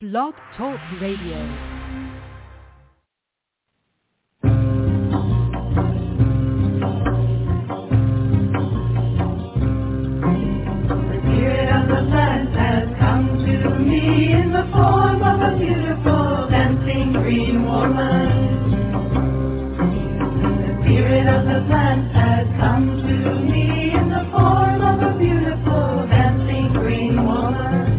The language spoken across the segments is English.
Blog Talk Radio. In the form of a beautiful dancing green woman. The spirit of the plant has come to me in the form of a beautiful dancing green woman.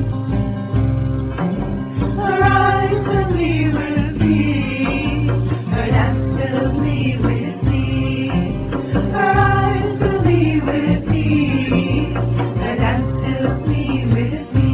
Her eyes fill me with me, her dance fills me with me. Her eyes fill me with me, her dance fills me with me.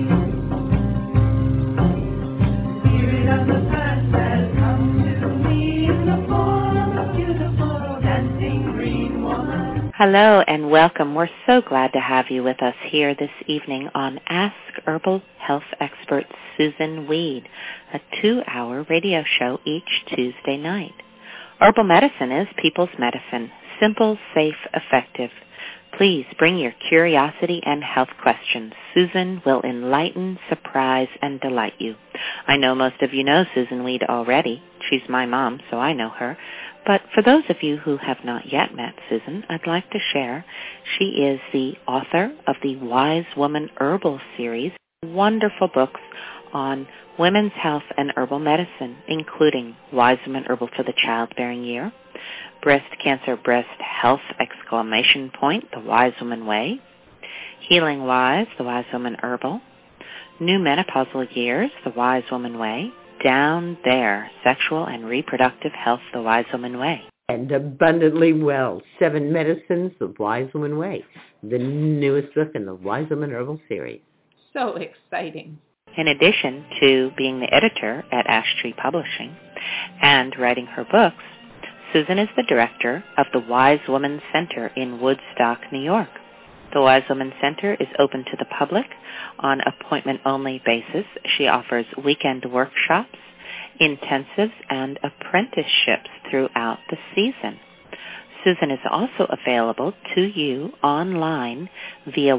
Hello and welcome. We're so glad to have you with us here this evening on Ask Herbal Health Expert Susan Weed, a 2-hour radio show each Tuesday night. Herbal medicine is people's medicine, simple, safe, effective. Please bring your curiosity and health questions. Susan will enlighten, surprise, and delight you. I know most of you know Susan Weed already. She's my mom, so I know her. But for those of you who have not yet met Susan, I'd like to share she is the author of the Wise Woman Herbal series, wonderful books on women's health and herbal medicine, including Wise Woman Herbal for the Childbearing Year, Breast Cancer Breast Health ! The Wise Woman Way, Healing Wise, The Wise Woman Herbal, New Menopausal Years, The Wise Woman Way, Down There, Sexual and Reproductive Health, The Wise Woman Way. And Abundantly Well, 7 Medicines, The Wise Woman Way, the newest book in the Wise Woman Herbal series. So exciting. In addition to being the editor at Ash Tree Publishing and writing her books, Susan is the director of the Wise Woman Center in Woodstock, New York. The Wise Woman Center is open to the public on appointment-only basis. She offers weekend workshops, intensives, and apprenticeships throughout the season. Susan is also available to you online via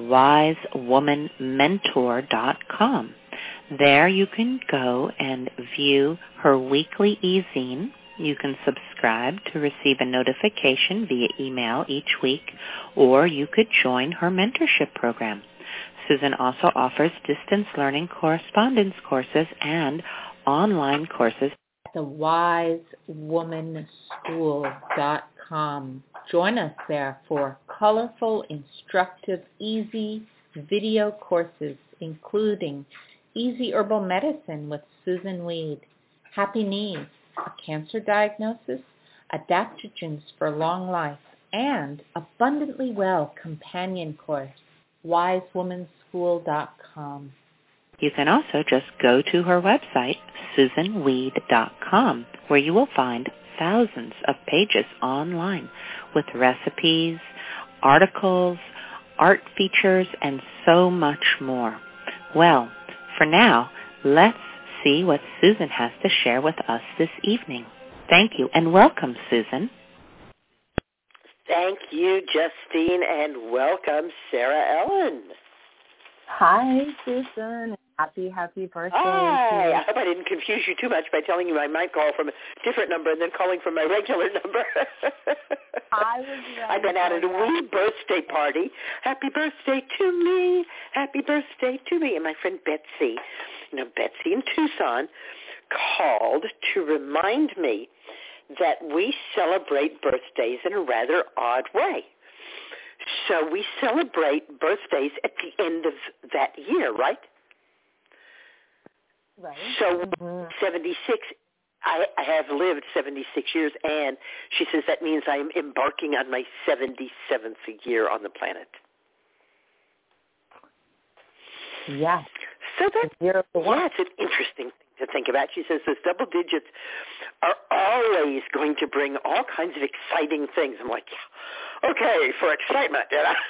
wisewomanmentor.com. There you can go and view her weekly e-zine. You can subscribe to receive a notification via email each week, or you could join her mentorship program. Susan also offers distance learning correspondence courses and online courses. The wisewomanschool.com. Join us there for colorful, instructive, easy video courses, including Easy Herbal Medicine with Susan Weed, Happy Knees, a cancer diagnosis, adaptogens for long life, and Abundantly Well companion course, wisewomanschool.com. You can also just go to her website, susanweed.com, where you will find thousands of pages online with recipes, articles, art features, and so much more. Well, for now, let's see what Susan has to share with us this evening. Thank you, and welcome, Susan. Thank you, Justine, and welcome, Sarah Ellen. Hi, Susan. Happy birthday. Hi. I hope I didn't confuse you too much by telling you I might call from a different number and then calling from my regular number. I've been at a wee birthday party. Happy birthday to me. Happy birthday to me. And my friend Betsy, Betsy in Tucson, called to remind me that we celebrate birthdays in a rather odd way. So we celebrate birthdays at the end of that year, right? Right. So 76, I have lived 76 years, and she says that means I'm embarking on my 77th year on the planet. Yeah. So that's, it's an interesting thing to think about. She says those double digits are always going to bring all kinds of exciting things. I'm like, yeah, okay, for excitement,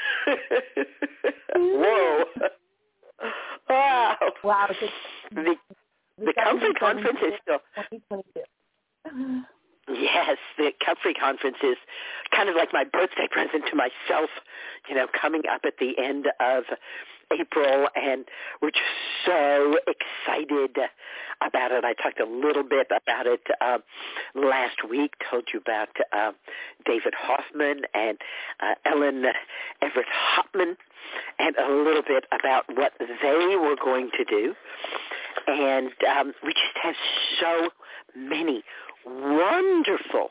Whoa. Wow. Wow. The Comfrey Conference is still... 2022. Yes, the Comfrey Conference is kind of like my birthday present to myself, coming up at the end of April, and we're just so excited about it. I talked a little bit about it last week, told you about David Hoffman and Ellen Everett Hopman, and a little bit about what they were going to do. And we just have so many wonderful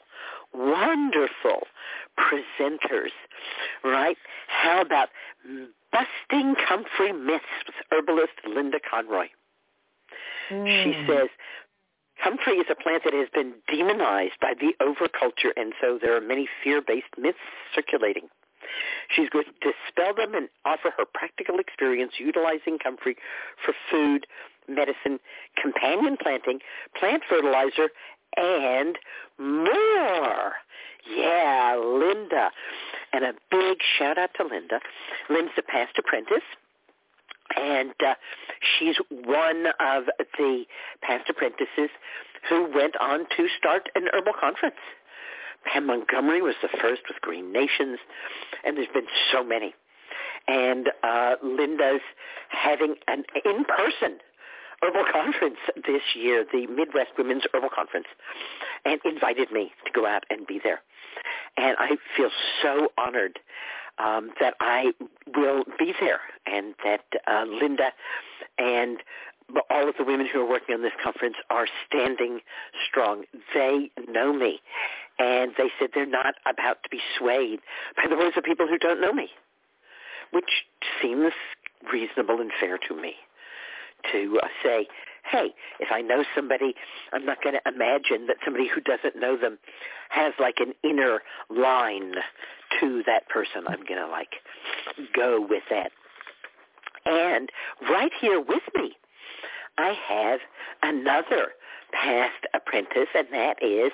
presenters, right? How about Busting Comfrey Myths with herbalist Linda Conroy? She says, comfrey is a plant that has been demonized by the overculture, and so there are many fear-based myths circulating. She's going to dispel them and offer her practical experience utilizing comfrey for food, medicine, companion planting, plant fertilizer, and more. Yeah, Linda. And a big shout out to Linda. Linda's a past apprentice, and she's one of the past apprentices who went on to start an herbal conference. Pam Montgomery was the first with Green Nations, and there's been so many. And Linda's having an in-person herbal conference this year, the Midwest Women's Herbal Conference, and invited me to go out and be there. And I feel so honored that I will be there, and that Linda and all of the women who are working on this conference are standing strong. They know me, and they said they're not about to be swayed by the words of people who don't know me, which seems reasonable and fair to me. To say, hey, if I know somebody, I'm not going to imagine that somebody who doesn't know them has like an inner line to that person. I'm going to go with that. And right here with me, I have another past apprentice, and that is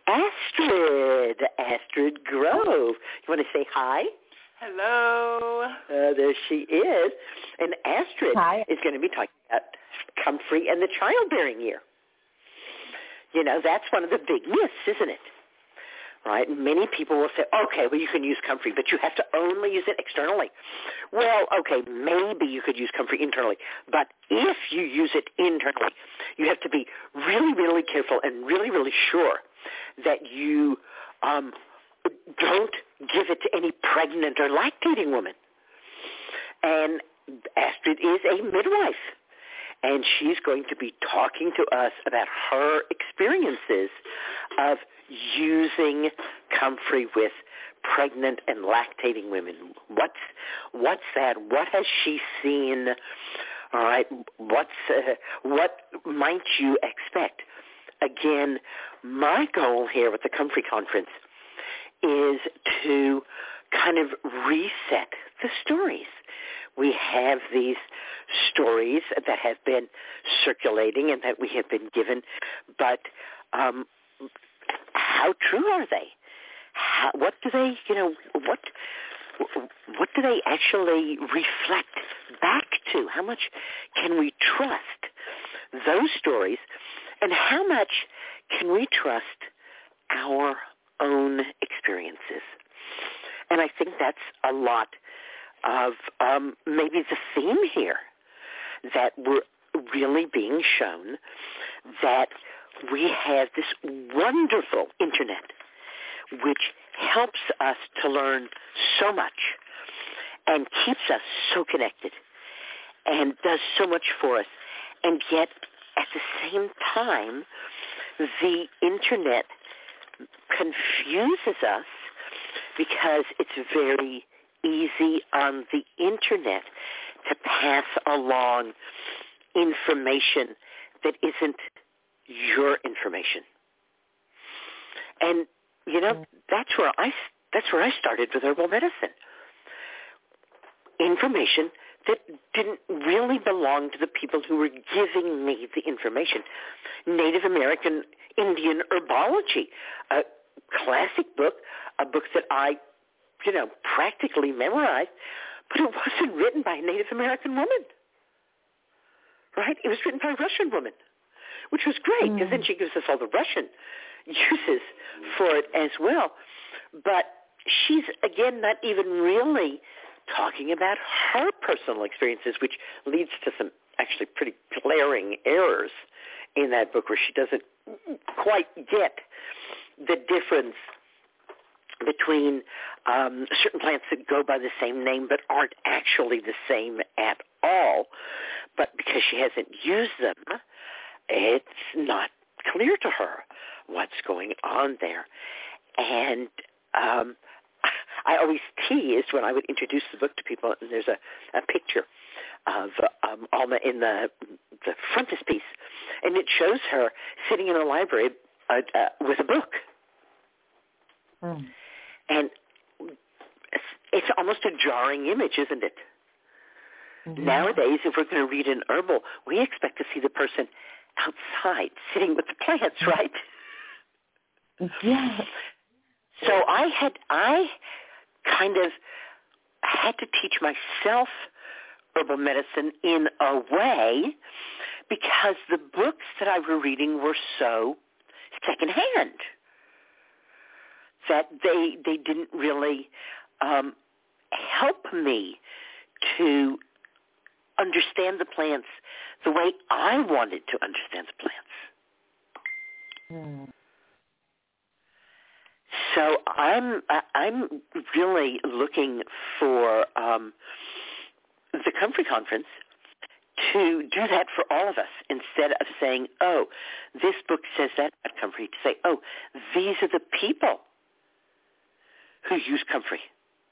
Astrid Grove. You want to say hi? Hello. There she is. And Astrid Hi. is going to be talking about comfrey and the childbearing year. You know, that's one of the big myths, isn't it? Right? Many people will say, okay, well, you can use comfrey, but you have to only use it externally. Well, okay, maybe you could use comfrey internally, but if you use it internally, you have to be really, really careful and really, really sure that you don't give it to any pregnant or lactating woman. And Astrid is a midwife, and she's going to be talking to us about her experiences of using comfrey with pregnant and lactating women. What's that? What has she seen? All right, what might you expect? Again, my goal here with the Comfrey Conference is to kind of reset the stories. We have these stories that have been circulating and that we have been given, but how true are they? What do they, what do they actually reflect back to? How much can we trust those stories, and how much can we trust our own experiences? And I think that's a lot of maybe the theme here, that we're really being shown that we have this wonderful internet which helps us to learn so much and keeps us so connected and does so much for us. And yet, at the same time, the internet confuses us because it's very easy on the internet to pass along information that isn't your information. And that's where I started with herbal medicine. Information that didn't really belong to the people who were giving me the information. Native American Indian Herbology, a classic book, a book that I, practically memorized, but it wasn't written by a Native American woman, right? It was written by a Russian woman, which was great, because then she gives us all the Russian uses for it as well. But she's, again, not even really talking about her personal experiences, which leads to some actually pretty glaring errors in that book where she doesn't quite get the difference between certain plants that go by the same name but aren't actually the same at all. But because she hasn't used them, it's not clear to her what's going on there. And I always teased when I would introduce the book to people, and there's a picture of Alma in the frontispiece, and it shows her sitting in a library with a book. Mm. And it's almost a jarring image, isn't it? Mm-hmm. Nowadays, if we're going to read an herbal, we expect to see the person outside sitting with the plants, right? Yeah. So I kind of had to teach myself herbal medicine in a way because the books that I were reading were so secondhand that they didn't really help me to understand the plants the way I wanted to understand the plants. Mm. So I'm really looking for the Comfrey Conference to do that for all of us instead of saying, oh, this book says that about Comfrey, to say, oh, these are the people who use Comfrey.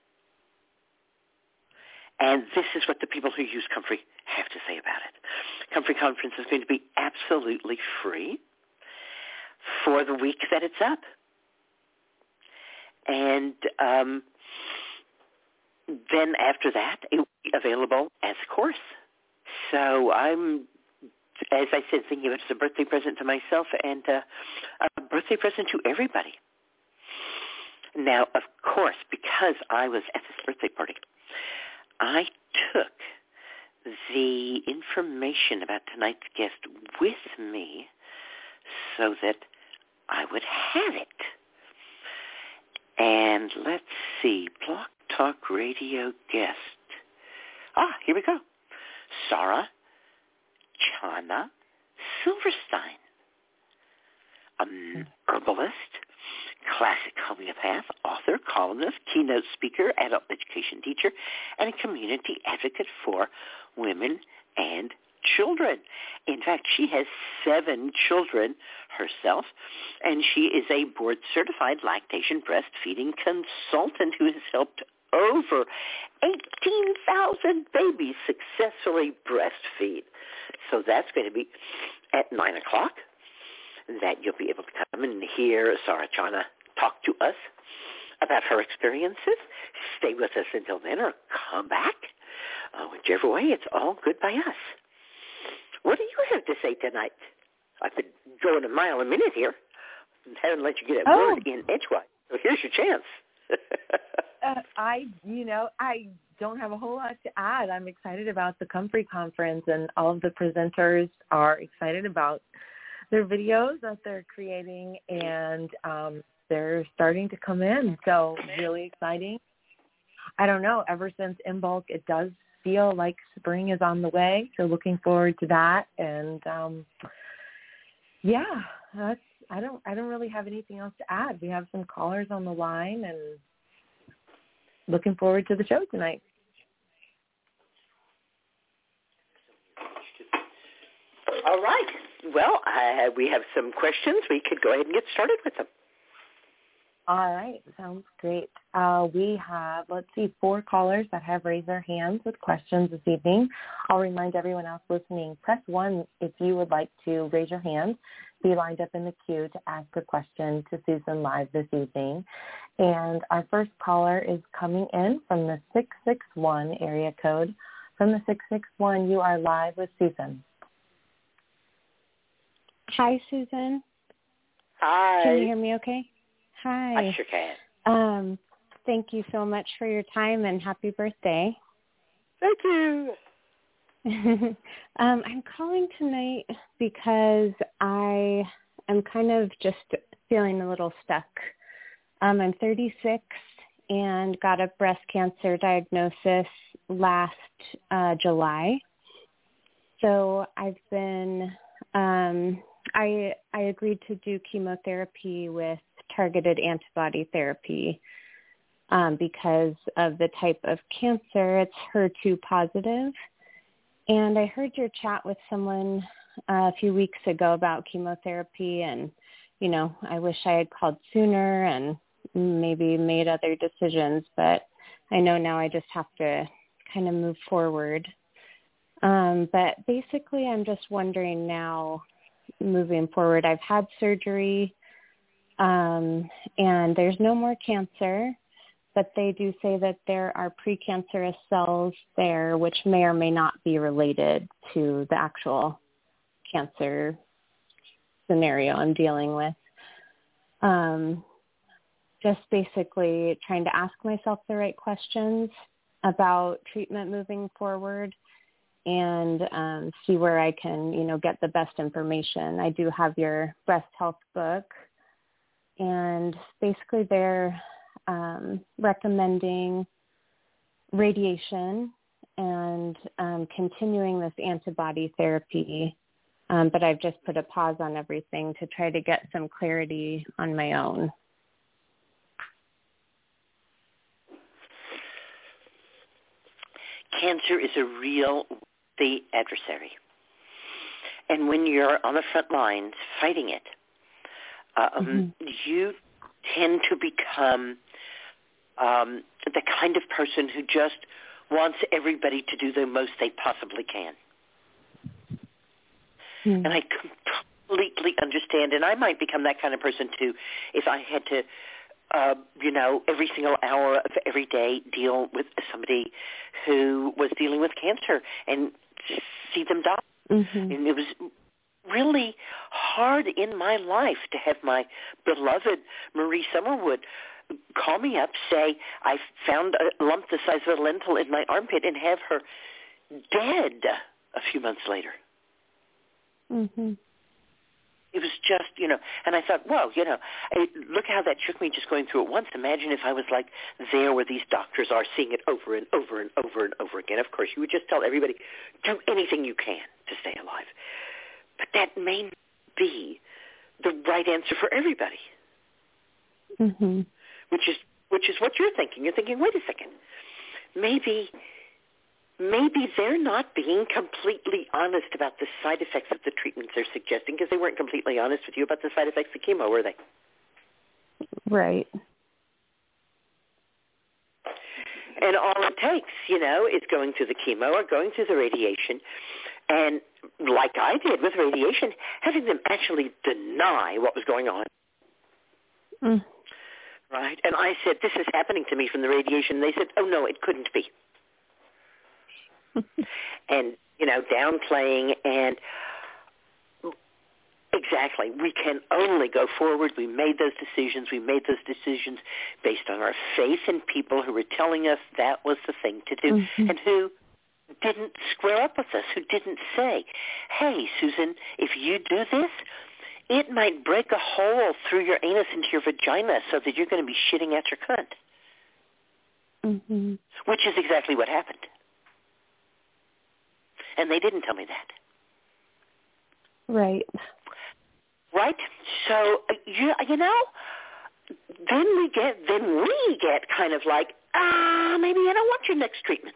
And this is what the people who use Comfrey have to say about it. Comfrey Conference is going to be absolutely free for the week that it's up. And then after that, it will be available as a course. So I'm, as I said, thinking of it as a birthday present to myself and a birthday present to everybody. Now, of course, because I was at this birthday party, I took the information about tonight's guest with me so that I would have it. And let's see, Blog Talk Radio guest. Here we go. Sarah Chana Silverstein, herbalist, classic homeopath, author, columnist, keynote speaker, adult education teacher, and a community advocate for women and children. In fact, she has 7 children herself, and she is a board-certified lactation breastfeeding consultant who has helped over 18,000 babies successfully breastfeed. So that's going to be at 9 o'clock that you'll be able to come and hear Sarah Chana talk to us about her experiences. Stay with us until then or come back. Whichever way, it's all good by us. What do you have to say tonight? I've been going a mile a minute here. I haven't let you get a word in edgewise. So here's your chance. I don't have a whole lot to add. I'm excited about the Comfrey Conference, and all of the presenters are excited about their videos that they're creating, and they're starting to come in. So really exciting. I don't know, ever since In Bulk, it does feel like spring is on the way. So looking forward to that. And I don't really have anything else to add. We have some callers on the line, and looking forward to the show tonight. All right. Well, we have some questions. We could go ahead and get started with them. All right. Sounds great. We have, 4 callers that have raised their hands with questions this evening. I'll remind everyone else listening, press 1 if you would like to raise your hand, be lined up in the queue to ask a question to Susan live this evening. And our first caller is coming in from the 661 area code. From the 661, you are live with Susan. Hi, Susan. Hi. Can you hear me okay? Hi. I sure can. Thank you so much for your time, and happy birthday. Thank you. I'm calling tonight because I am kind of just feeling a little stuck. I'm 36, and got a breast cancer diagnosis last July. So I've been, I agreed to do chemotherapy with targeted antibody therapy because of the type of cancer. It's HER2 positive. And I heard your chat with someone a few weeks ago about chemotherapy, and, you know, I wish I had called sooner and maybe made other decisions, but I know now I just have to kind of move forward. But basically, I'm just wondering now, moving forward, I've had surgery, and there's no more cancer, but they do say that there are precancerous cells there, which may or may not be related to the actual cancer scenario I'm dealing with. Just basically trying to ask myself the right questions about treatment moving forward and see where I can, you know, get the best information. I do have your breast health book, and basically they're recommending radiation and continuing this antibody therapy, but I've just put a pause on everything to try to get some clarity on my own. Cancer is a real adversary. And when you're on the front lines fighting it, you tend to become the kind of person who just wants everybody to do the most they possibly can. And I completely understand, and I might become that kind of person too if I had to, you know, every single hour of every day deal with somebody who was dealing with cancer and see them die. And it was really hard in my life to have my beloved Marie Summerwood call me up, say, I found a lump the size of a lentil in my armpit, and have her dead a few months later. It was just, you know, and I thought, whoa, you know, look how that shook me just going through it once. Imagine if I was like there where these doctors are, seeing it over and over and over and over again. Of course, you would just tell everybody, do anything you can to stay alive. But that may not be the right answer for everybody, which is what you're thinking. You're thinking, wait a second, maybe they're not being completely honest about the side effects of the treatments they're suggesting, because they weren't completely honest with you about the side effects of chemo, were they? Right. And all it takes, you know, is going through the chemo or going through the radiation, and like I did with radiation, having them actually deny what was going on. Right? And I said, this is happening to me from the radiation. And they said, oh, no, it couldn't be. And, you know, downplaying, and exactly, we can only go forward. We made those decisions. We made those decisions based on our faith in people who were telling us that was the thing to do, and who didn't square up with us, who didn't say, hey, Susan, if you do this, it might break a hole through your anus into your vagina so that you're going to be shitting at your cunt, which is exactly what happened. And they didn't tell me that. Right. Right? So, you know, then we get kind of like, maybe I don't want your next treatment.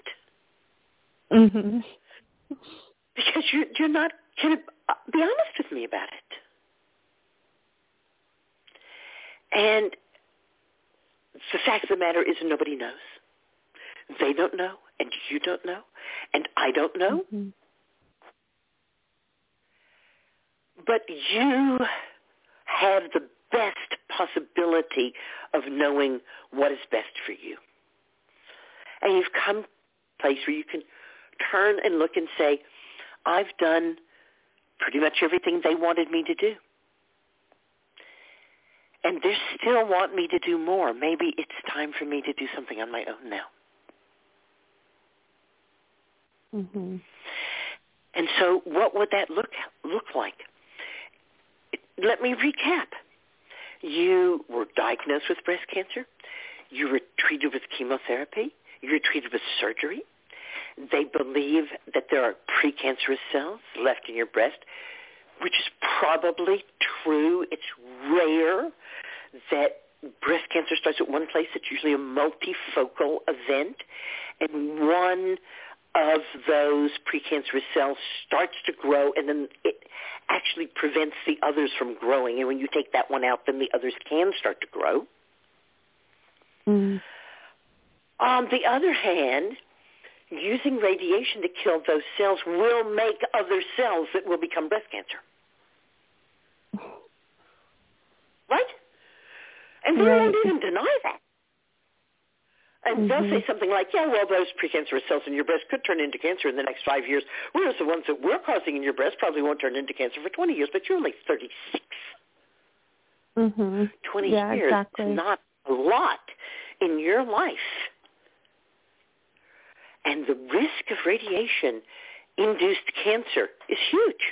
Because you're not going to be honest with me about it. And the fact of the matter is nobody knows. They don't know, and you don't know, and I don't know. But you have the best possibility of knowing what is best for you. And you've come to a place where you can turn and look and say, I've done pretty much everything they wanted me to do. And they still want me to do more. Maybe it's time for me to do something on my own now. And so what would that look like? Let me recap. You were diagnosed with breast cancer. you were treated with chemotherapy. You were treated with surgery. They believe that there are precancerous cells left in your breast, which is probably true. It's rare that breast cancer starts at one place. It's usually a multifocal event, and one of those precancerous cells starts to grow, and then it actually prevents the others from growing. And when you take that one out, then the others can start to grow. Mm. On the other hand, using radiation to kill those cells will make other cells that will become breast cancer. Right? And they won't even deny that. And they'll say something like, yeah, well, those precancerous cells in your breast could turn into cancer in the next 5 years, whereas the ones that we're causing in your breast probably won't turn into cancer for 20 years, but you're only 36. 20 years exactly. is not a lot in your life. And the risk of radiation-induced cancer is huge.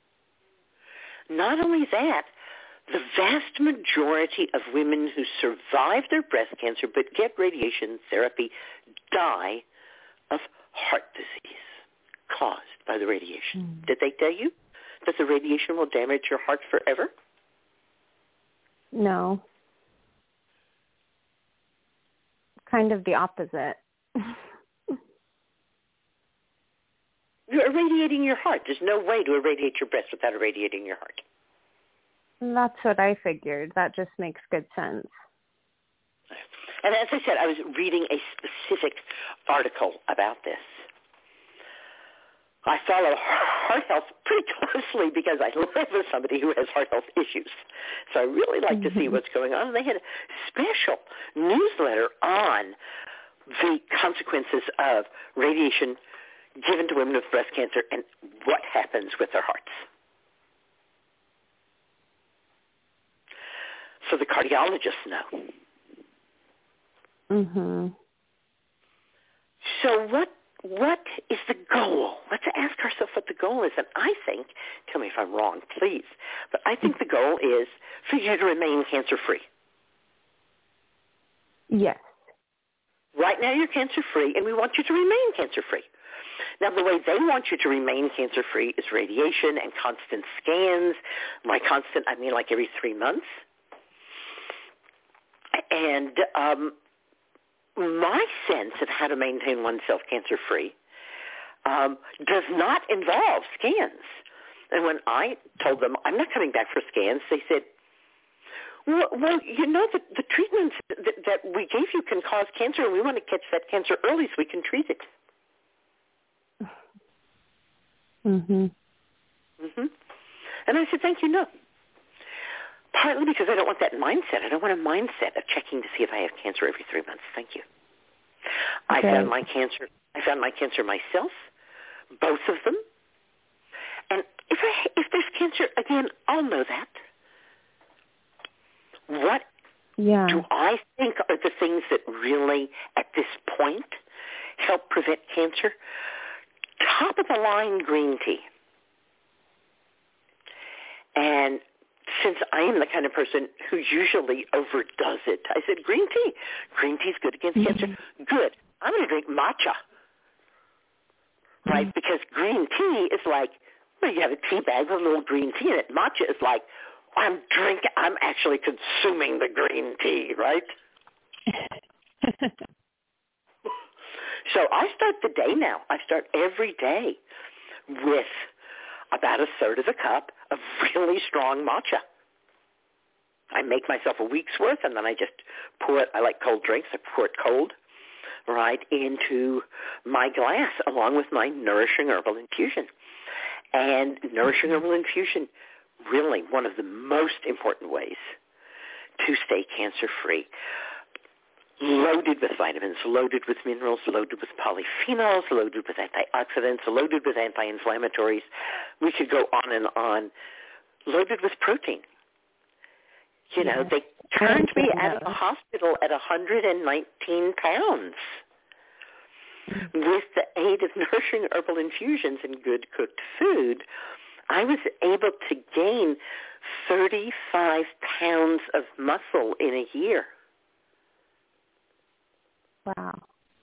Not only that, the vast majority of women who survive their breast cancer but get radiation therapy die of heart disease caused by the radiation. Did they tell you that the radiation will damage your heart forever? No. Kind of the opposite. You're irradiating your heart. There's no way to irradiate your breast without irradiating your heart. That's what I figured. That just makes good sense. And as I said, I was reading a specific article about this. I follow heart health pretty closely because I live with somebody who has heart health issues. So I really like to see what's going on. And they had a special newsletter on the consequences of radiation given to women with breast cancer and what happens with their hearts. So the cardiologists know. So what is the goal? Let's ask ourselves what the goal is. And I think, tell me if I'm wrong, please, but I think the goal is for you to remain cancer-free. Yes. Right now you're cancer-free, and we want you to remain cancer-free. Now, the way they want you to remain cancer-free is radiation and constant scans. By constant, I mean like every 3 months. And my sense of how to maintain oneself cancer-free does not involve scans. And when I told them I'm not coming back for scans, they said, well, you know, the treatments that we gave you can cause cancer, and we want to catch that cancer early so we can treat it. And I said, thank you, no. Partly because I don't want that mindset. I don't want a mindset of checking to see if I have cancer every 3 months. Thank you. Okay. I found my cancer myself, both of them. And if there's cancer, again, I'll know that. What do I think are the things that really, at this point, help prevent cancer? Top of the line green tea. And since I am the kind of person who usually overdoes it, I said, green tea. Green tea is good against cancer. Good. I'm going to drink matcha. Right? Because green tea is like, well, you have a tea bag with a little green tea in it. Matcha is like, I'm actually consuming the green tea, right? So I start the day now. I start every day with about a third of a cup of really strong matcha. I make myself a week's worth, and then I just pour it. I like cold drinks. I pour it cold right into my glass along with my Nourishing Herbal Infusion. And Nourishing Herbal Infusion, really one of the most important ways to stay cancer-free. Loaded with vitamins, loaded with minerals, loaded with polyphenols, loaded with antioxidants, loaded with anti-inflammatories. We could go on and on. Loaded with protein. You know, they turned me out of the hospital at 119 pounds. With the aid of Nourishing Herbal Infusions and good cooked food, I was able to gain 35 pounds of muscle in a year. Wow.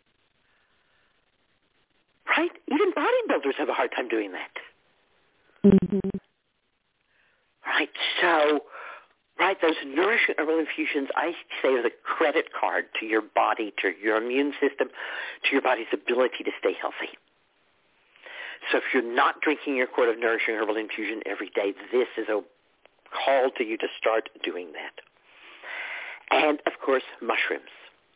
Right? Even bodybuilders have a hard time doing that. Mm-hmm. Right? So, right, those nourishing herbal infusions, I say, are the credit card to your body, to your immune system, to your body's ability to stay healthy. So if you're not drinking your quart of nourishing herbal infusion every day, this is a call to you to start doing that. And, of course, mushrooms.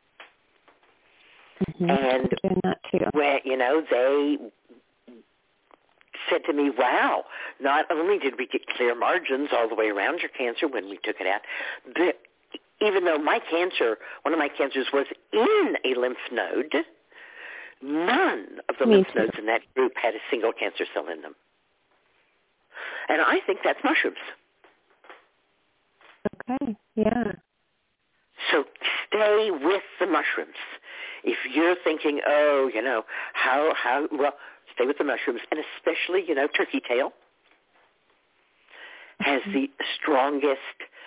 Mm-hmm. And doing that too. Where, they said to me, wow, not only did we get clear margins all the way around your cancer when we took it out, but even though my cancer, one of my cancers was in a lymph node, none of the lymph nodes in that group had a single cancer cell in them. And I think that's mushrooms. Okay, yeah. So stay with the mushrooms. If you're thinking, well, stay with the mushrooms, and especially, turkey tail has the strongest,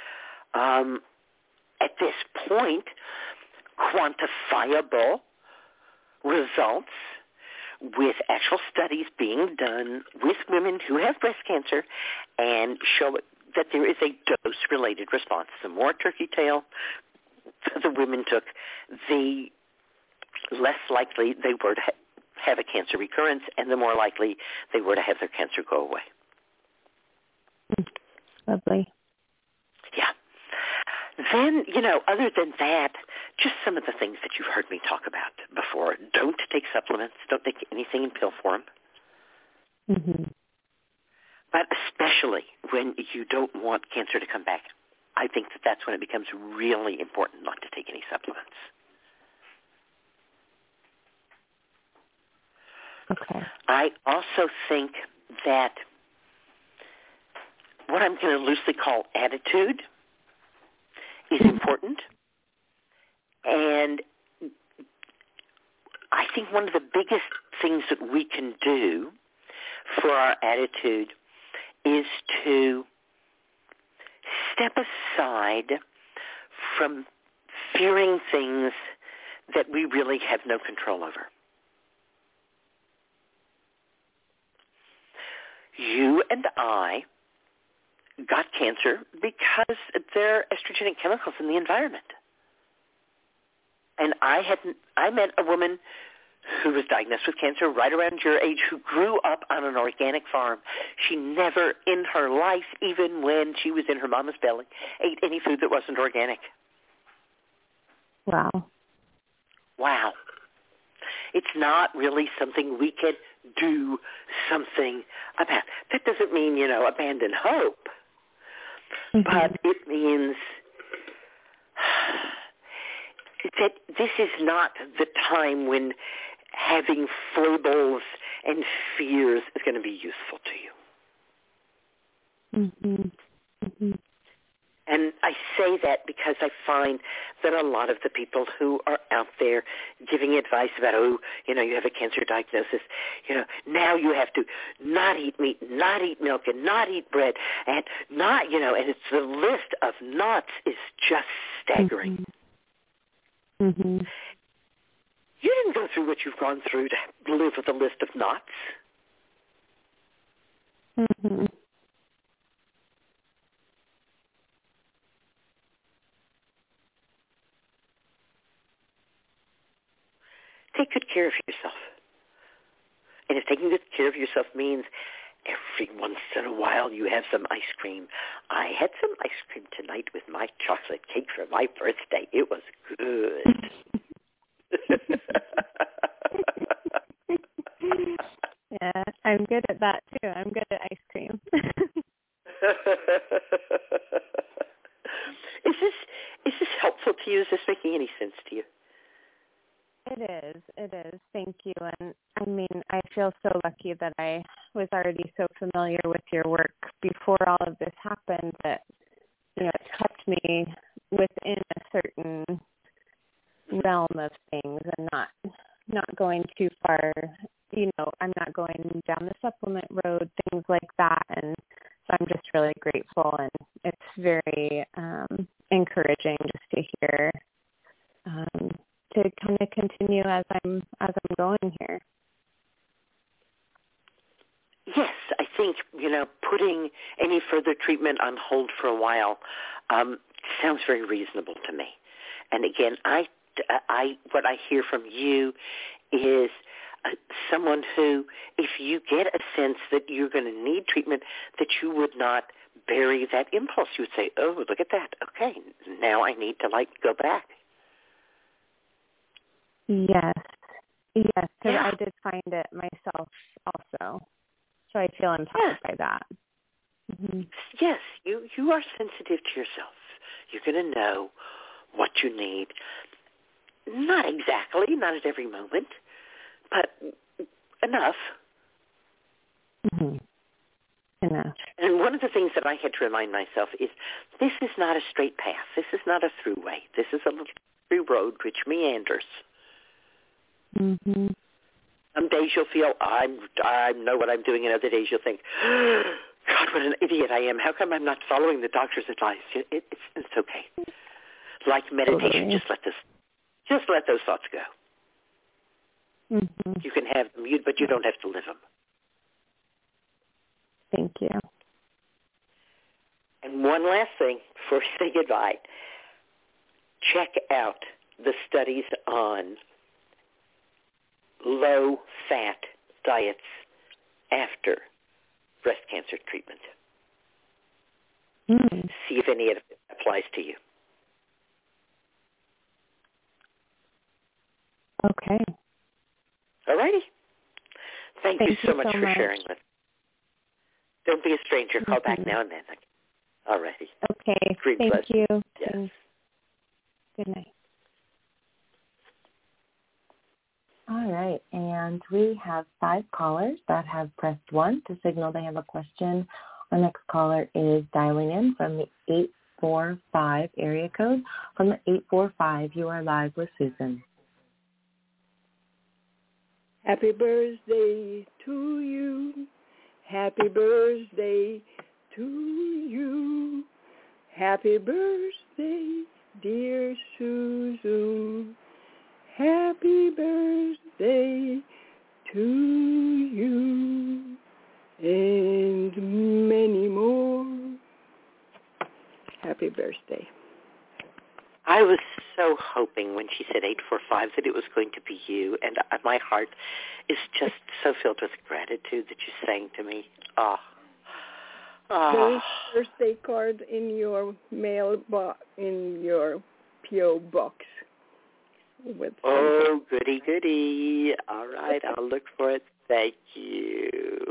at this point, quantifiable results with actual studies being done with women who have breast cancer and show that there is a dose-related response. The more turkey tail the women took, the less likely they were to have a cancer recurrence, and the more likely they were to have their cancer go away. Lovely. Yeah. Then, other than that, just some of the things that you've heard me talk about before. Don't take supplements. Don't take anything in pill form. Mm-hmm. But especially when you don't want cancer to come back, I think that's when it becomes really important not to take any supplements. Okay. I also think that what I'm going to loosely call attitude is important. And I think one of the biggest things that we can do for our attitude is to step aside from fearing things that we really have no control over. You and I got cancer because there are estrogenic chemicals in the environment. And I met a woman who was diagnosed with cancer right around your age, who grew up on an organic farm. She never in her life, even when she was in her mama's belly, ate any food that wasn't organic. Wow. Wow. It's not really something we can do something about. That doesn't mean, abandon hope. Mm-hmm. But it means that this is not the time when having foibles and fears is going to be useful to you. Mm-hmm. Mm-hmm. And I say that because I find that a lot of the people who are out there giving advice about, you have a cancer diagnosis, now you have to not eat meat, not eat milk, and not eat bread, and not, and it's the list of nots is just staggering. Mm-hmm. Mm-hmm. You didn't go through what you've gone through to live with a list of nots. Mm-hmm. Take good care of yourself. And if taking good care of yourself means every once in a while you have some ice cream. I had some ice cream tonight with my chocolate cake for my birthday. It was good. Yeah, I'm good at that too. I'm good at ice cream. Is this helpful to you? Is this making any sense to you? It is. Thank you. And I mean, I feel so lucky that I was already so familiar with your work before all of this happened that, it kept me within a certain realm of things and not going too far. I'm not going down the supplement road, things like that. And so I'm just really grateful, and it's very encouraging just to hear to kind of continue continue as I'm going here. Yes, I think, putting any further treatment on hold for a while sounds very reasonable to me. And again, what I hear from you is someone who, if you get a sense that you're going to need treatment, that you would not bury that impulse. You would say, oh, look at that. Okay, now I need to, go back. Yes, because Yeah. I did find it myself also. So I feel empowered by that. Mm-hmm. Yes, you are sensitive to yourself. You're going to know what you need. Not exactly, not at every moment, but enough. Mm-hmm. Enough. And one of the things that I had to remind myself is this is not a straight path. This is not a throughway. This is a little through road which meanders. Mm-hmm. Some days you'll feel, I know what I'm doing, and other days you'll think, God, what an idiot I am. How come I'm not following the doctor's advice? It's okay. Like meditation, Totally. just let those thoughts go. Mm-hmm. You can have them, but you don't have to live them. Thank you. And one last thing before we say goodbye. Check out the studies on low-fat diets after breast cancer treatment. Mm. See if any of it applies to you. Okay. All righty. Thank you so much for much. sharing with us. Don't be a stranger. Call back now and then. All righty. Okay. Green Thank bless. you. Yes. Thanks. Good night. All right, and we have 5 callers that have pressed 1 to signal they have a question. Our next caller is dialing in from the 845 area code. From the 845, you are live with Susan. Happy birthday to you. Happy birthday to you. Happy birthday, dear Susan. Happy birthday to you and many more. Happy birthday. I was so hoping when she said 845 that it was going to be you, and my heart is just so filled with gratitude that you sang to me. There's a birthday card in your mailbox, in your P.O. box. Goody, goody. All right, I'll look for it. Thank you.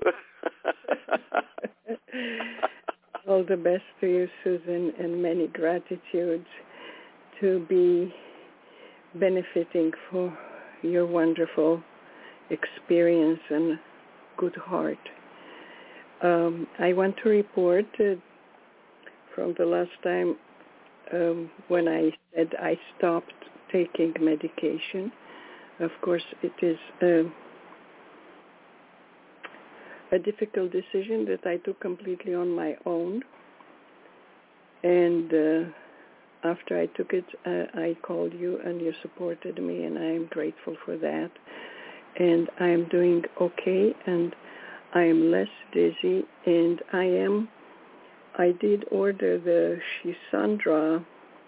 All the best to you, Susan, and many gratitudes to be benefiting for your wonderful experience and good heart. I want to report from the last time when I said I stopped taking medication. Of course, it is a difficult decision that I took completely on my own. And after I took it, I called you and you supported me, and I am grateful for that. And I am doing okay, and I am less dizzy, and I did order the Shisandra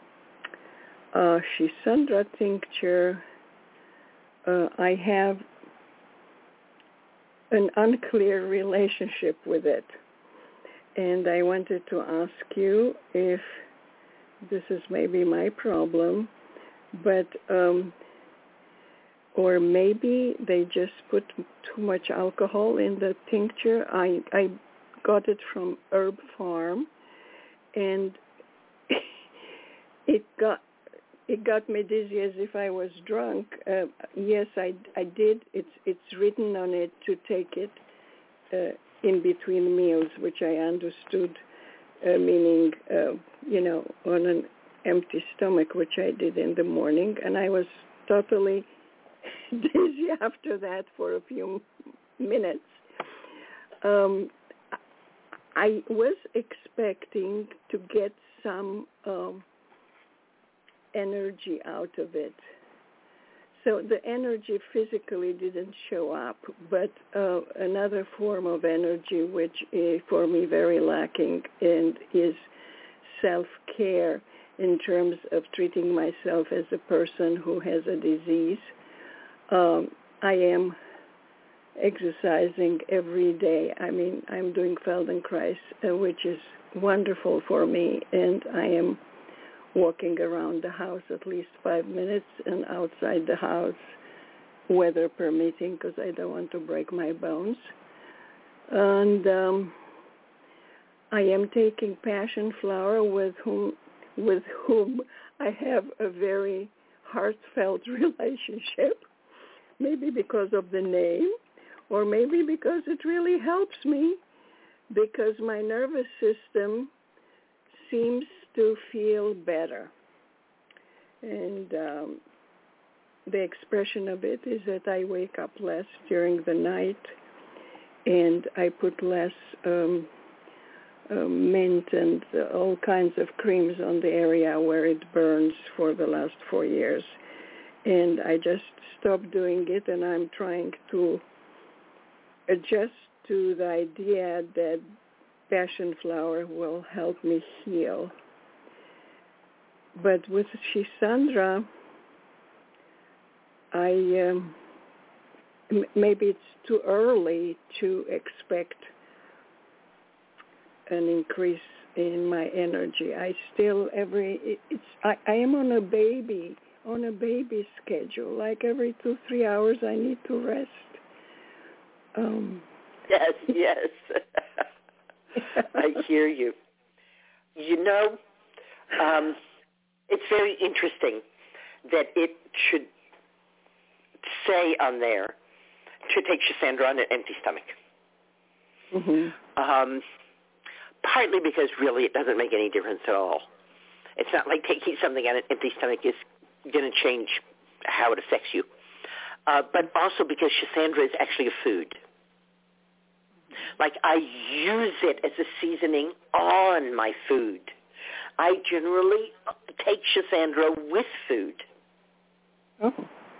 tincture. I have an unclear relationship with it, and I wanted to ask you if this is maybe my problem, but or maybe they just put too much alcohol in the tincture. I got it from Herb Farm, and it got me dizzy as if I was drunk. Yes, I did. It's written on it to take it in between meals, which I understood, meaning on an empty stomach, which I did in the morning, and I was totally dizzy after that for a few minutes. I was expecting to get some energy out of it. So the energy physically didn't show up, but another form of energy which is for me very lacking and is self-care in terms of treating myself as a person who has a disease. I am exercising every day. I mean, I'm doing Feldenkrais, which is wonderful for me, and I am walking around the house at least 5 minutes and outside the house, weather permitting, because I don't want to break my bones. And I am taking passion flower with whom I have a very heartfelt relationship, maybe because of the name, or maybe because it really helps me, because my nervous system seems to feel better. And the expression of it is that I wake up less during the night, and I put less mint and all kinds of creams on the area where it burns for the last 4 years. And I just stopped doing it, and I'm trying to adjust to the idea that passion flower will help me heal. But with Shisandra, maybe it's too early to expect an increase in my energy. I am on a baby schedule. Like every 2-3 hours, I need to rest. Yes. I hear you. You know, it's very interesting that it should say on there to take Shisandra on an empty stomach. Mm-hmm. Partly because really it doesn't make any difference at all. It's not like taking something on an empty stomach is going to change how it affects you. But also because Shisandra is actually a food. Like I use it as a seasoning on my food. I generally take Shisandra with food. Oh.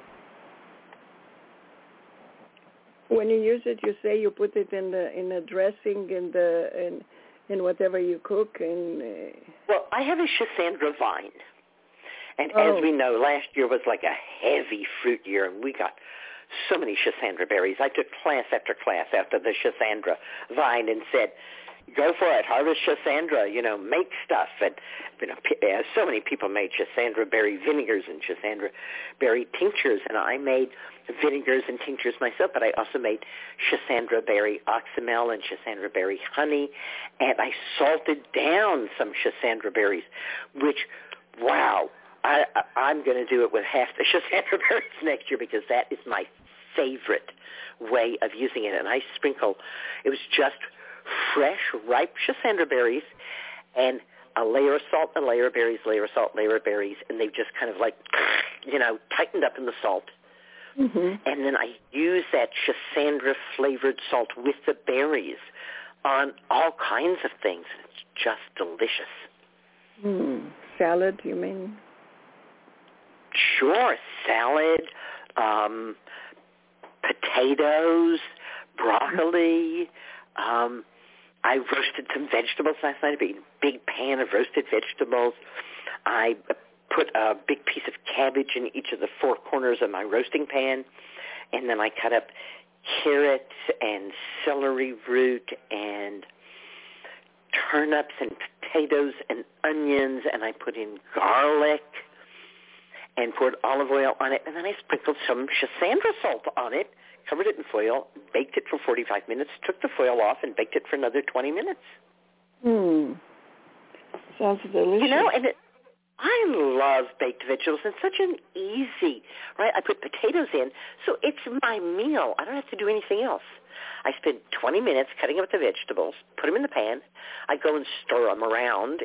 When you use it, you say you put it in a dressing in whatever you cook. Well, I have a Shisandra vine. And as we know, last year was like a heavy fruit year, and we got so many Shisandra berries. I took class after class after the Shisandra vine and said, go for it, harvest Shisandra, make stuff. And, so many people made Shisandra berry vinegars and Shisandra berry tinctures, and I made vinegars and tinctures myself, but I also made Shisandra berry oxymel and Shisandra berry honey, and I salted down some Shisandra berries, which, wow, I'm going to do it with half the Shisandra berries next year because that is my favorite way of using it. And I sprinkle, it was just fresh, ripe Shisandra berries and a layer of salt, a layer of berries, layer of salt, layer of berries, and they've just kind of like, tightened up in the salt. Mm-hmm. And then I use that Shisandra-flavored salt with the berries on all kinds of things. It's just delicious. Salad, you mean? Sure, salad, potatoes, broccoli. I roasted some vegetables last night, a big pan of roasted vegetables. I put a big piece of cabbage in each of the four corners of my roasting pan, and then I cut up carrots and celery root and turnips and potatoes and onions, and I put in garlic and poured olive oil on it, and then I sprinkled some Shisandra salt on it, covered it in foil, baked it for 45 minutes, took the foil off, and baked it for another 20 minutes. Sounds delicious. And I love baked vegetables. It's such an easy, right? I put potatoes in, so it's my meal. I don't have to do anything else. I spend 20 minutes cutting up the vegetables, put them in the pan. I go and stir them around,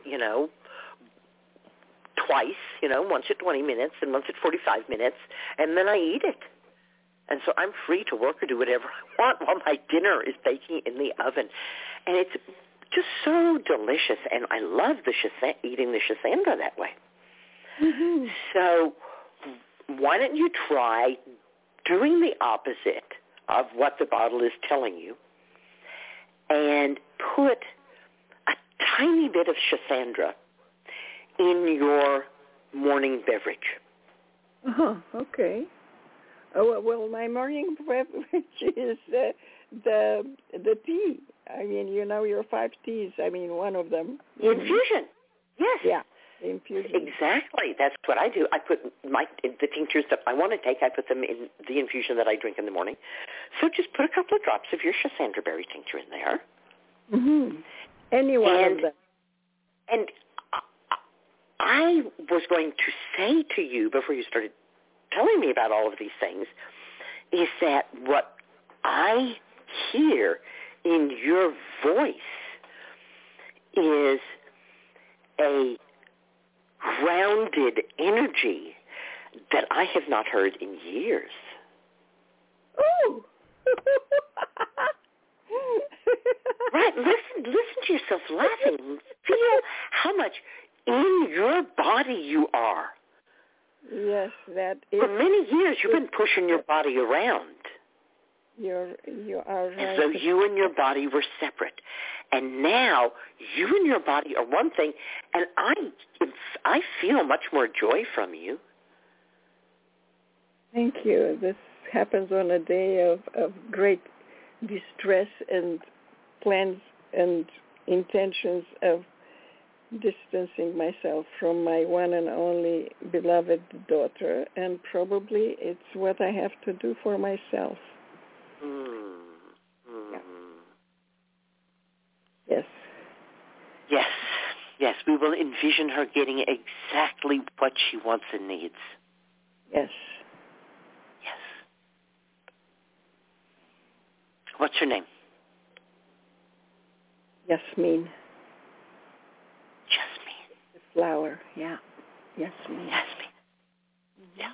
twice, once at 20 minutes and once at 45 minutes, and then I eat it. And so I'm free to work or do whatever I want while my dinner is baking in the oven. And it's just so delicious, and I love eating the Shisandra that way. Mm-hmm. So why don't you try doing the opposite of what the bottle is telling you and put a tiny bit of Schisandra in your morning beverage. Okay. Oh, well, my morning beverage is the tea. I mean, your 5 teas. I mean, one of them. Infusion. Yes. Yeah, infusion. Exactly. That's what I do. I put the tinctures that I want to take, I put them in the infusion that I drink in the morning. So just put a couple of drops of your Schisandra berry tincture in there. Mm-hmm. Any one of them. And I was going to say to you before you started telling me about all of these things is that what I hear in your voice is a grounded energy that I have not heard in years. Ooh! Right, listen to yourself laughing. Feel how much in your body you are. Yes, that is. For many years, you've been pushing your body around. You are right. As though you and your body were separate. And now, you and your body are one thing, and I feel much more joy from you. Thank you. This happens on a day of great distress and plans and intentions of distancing myself from my one and only beloved daughter, and probably it's what I have to do for myself. Yeah. Yes. Yes, we will envision her getting exactly what she wants and needs. Yes. What's her name? Yasmin. Jasmine. The flower, yeah. Yasmin. Yeah.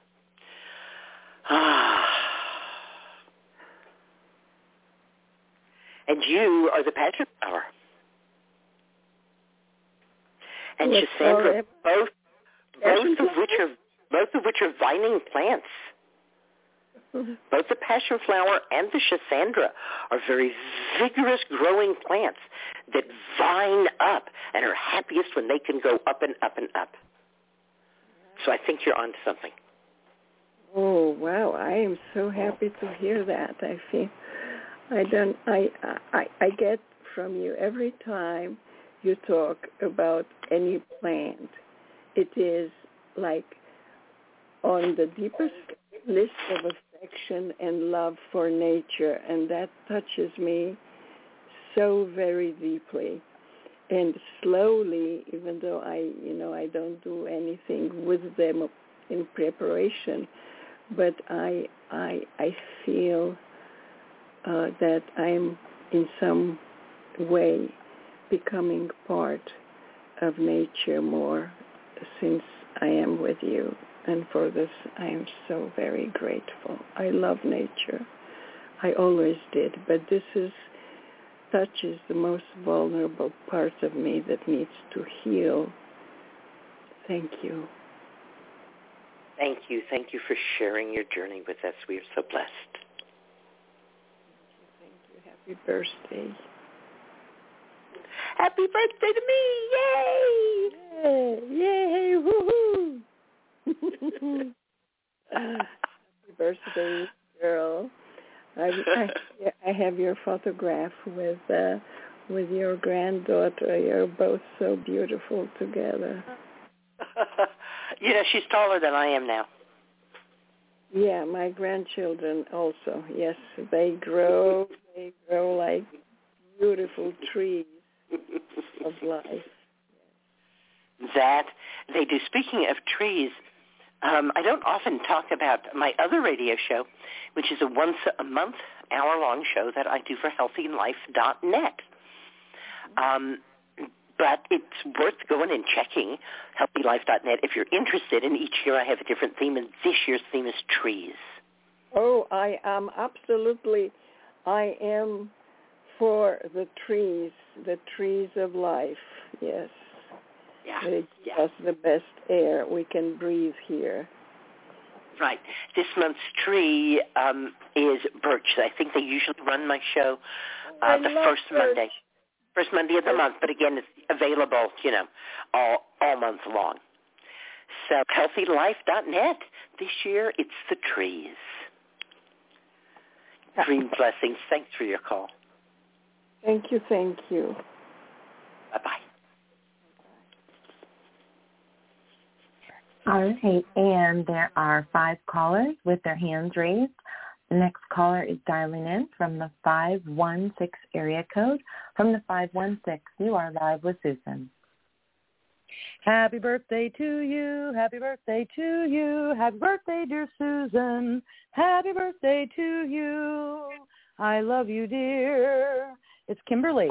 And you are the passion flower. And Yes, Schisandra, both of which are vining plants. Both the passion flower and the Schisandra are very vigorous growing plants that vine up and are happiest when they can go up and up and up. So I think you're onto something. Oh, wow. I am so happy to hear that. I get from you every time you talk about any plant. It is like on the deepest list of affection and love for nature, and that touches me so very deeply. And slowly, even though I don't do anything with them in preparation, but I feel that I'm in some way becoming part of nature more since I am with you. And for this, I am so very grateful. I love nature. I always did, but this touches the most vulnerable part of me that needs to heal. Thank you. Thank you. Thank you for sharing your journey with us. We are so blessed. Thank you. Happy birthday. Happy birthday to me. Yay! Yay! Woohoo! Happy birthday, girl. I have your photograph with your granddaughter. You're both so beautiful together. She's taller than I am now. Yeah, my grandchildren also. Yes, they grow like beautiful trees of life. That they do. Speaking of trees, I don't often talk about my other radio show, which is a once-a-month hour-long show that I do for healthylife.net. But it's worth going and checking healthylife.net if you're interested. And each year I have a different theme, and this year's theme is trees. Oh, I am absolutely. I am for the trees of life. Yes. Yeah. It gives us the best air we can breathe here. Right. This month's tree is birch. I think they usually run my show the first Monday. First Monday of the month, but again, it's available, all month long. So healthylife.net. This year, it's the trees. Dream blessings. Thanks for your call. Thank you. Bye-bye. All right, and there are 5 callers with their hands raised. The next caller is dialing in from the 516 area code. From the 516, you are live with Susan. Happy birthday to you, happy birthday to you, happy birthday, dear Susan, happy birthday to you. I love you, dear. It's Kimberly.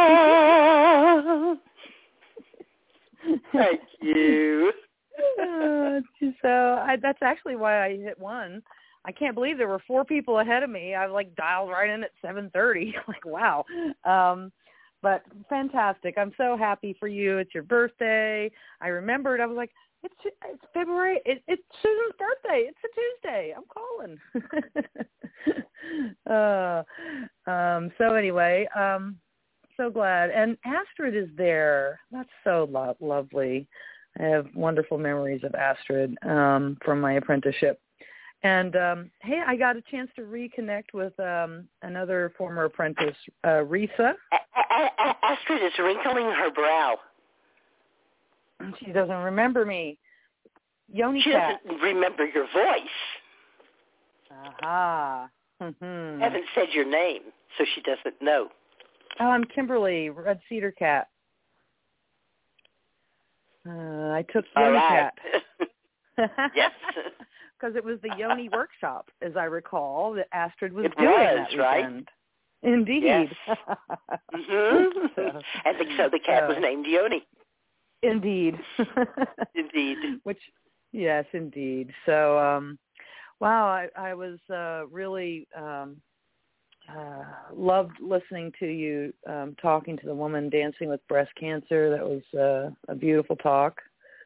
Thank you. That's actually why I hit 1. I can't believe there were 4 people ahead of me. I dialed right in at 7:30. Wow. But fantastic. I'm so happy for you. It's your birthday. I remembered. I was like, it's February. It's Susan's birthday. It's a Tuesday. I'm calling. So anyway, so glad. And Astrid is there. That's so lovely. I have wonderful memories of Astrid from my apprenticeship. And, hey, I got a chance to reconnect with another former apprentice, Risa. Astrid is wrinkling her brow. She doesn't remember me. Yoni She Cat. doesn't remember your voice. Aha. Mm-hmm. I haven't said your name, so she doesn't know. Oh, I'm Kimberly, Red Cedar Cat. I took Yoni Cat. Yes. Because it was the Yoni workshop, as I recall, that Astrid was doing that weekend. Right? Indeed. Yes. Mm-hmm. I think so. The cat was named Yoni. Indeed. Indeed. Yes, indeed. So, wow, I was really loved listening to you talking to the woman dancing with breast cancer. That was a beautiful talk.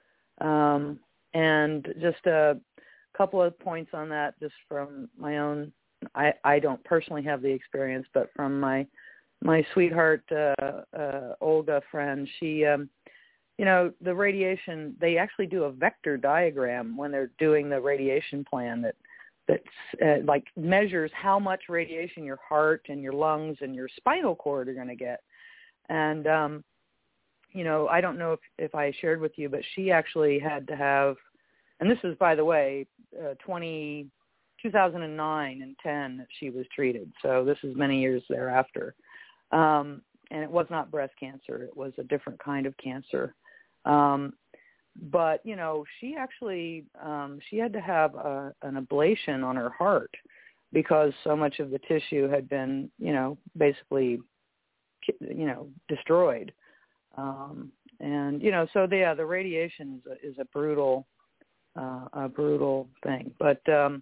And just a couple of points on that, just from my own. I don't personally have the experience, but from my sweetheart Olga friend, she, the radiation. They actually do a vector diagram when they're doing the radiation plan that like measures how much radiation your heart and your lungs and your spinal cord are going to get. And I don't know if I shared with you, but she actually had to have. And this is, by the way, 2009 and 10 that she was treated. So this is many years thereafter. And it was not breast cancer. It was a different kind of cancer. But, she actually, she had to have an ablation on her heart because so much of the tissue had been, basically, destroyed. And, so the radiation is a brutal thing, but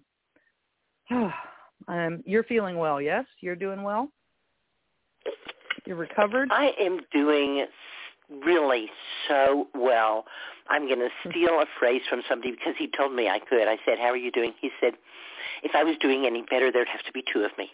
you're feeling well. Yes, you're doing well. You're recovered. I am doing really so well. I'm going to steal a phrase from somebody because he told me I could. I said, "How are you doing?" He said, "If I was doing any better, there'd have to be 2 of me."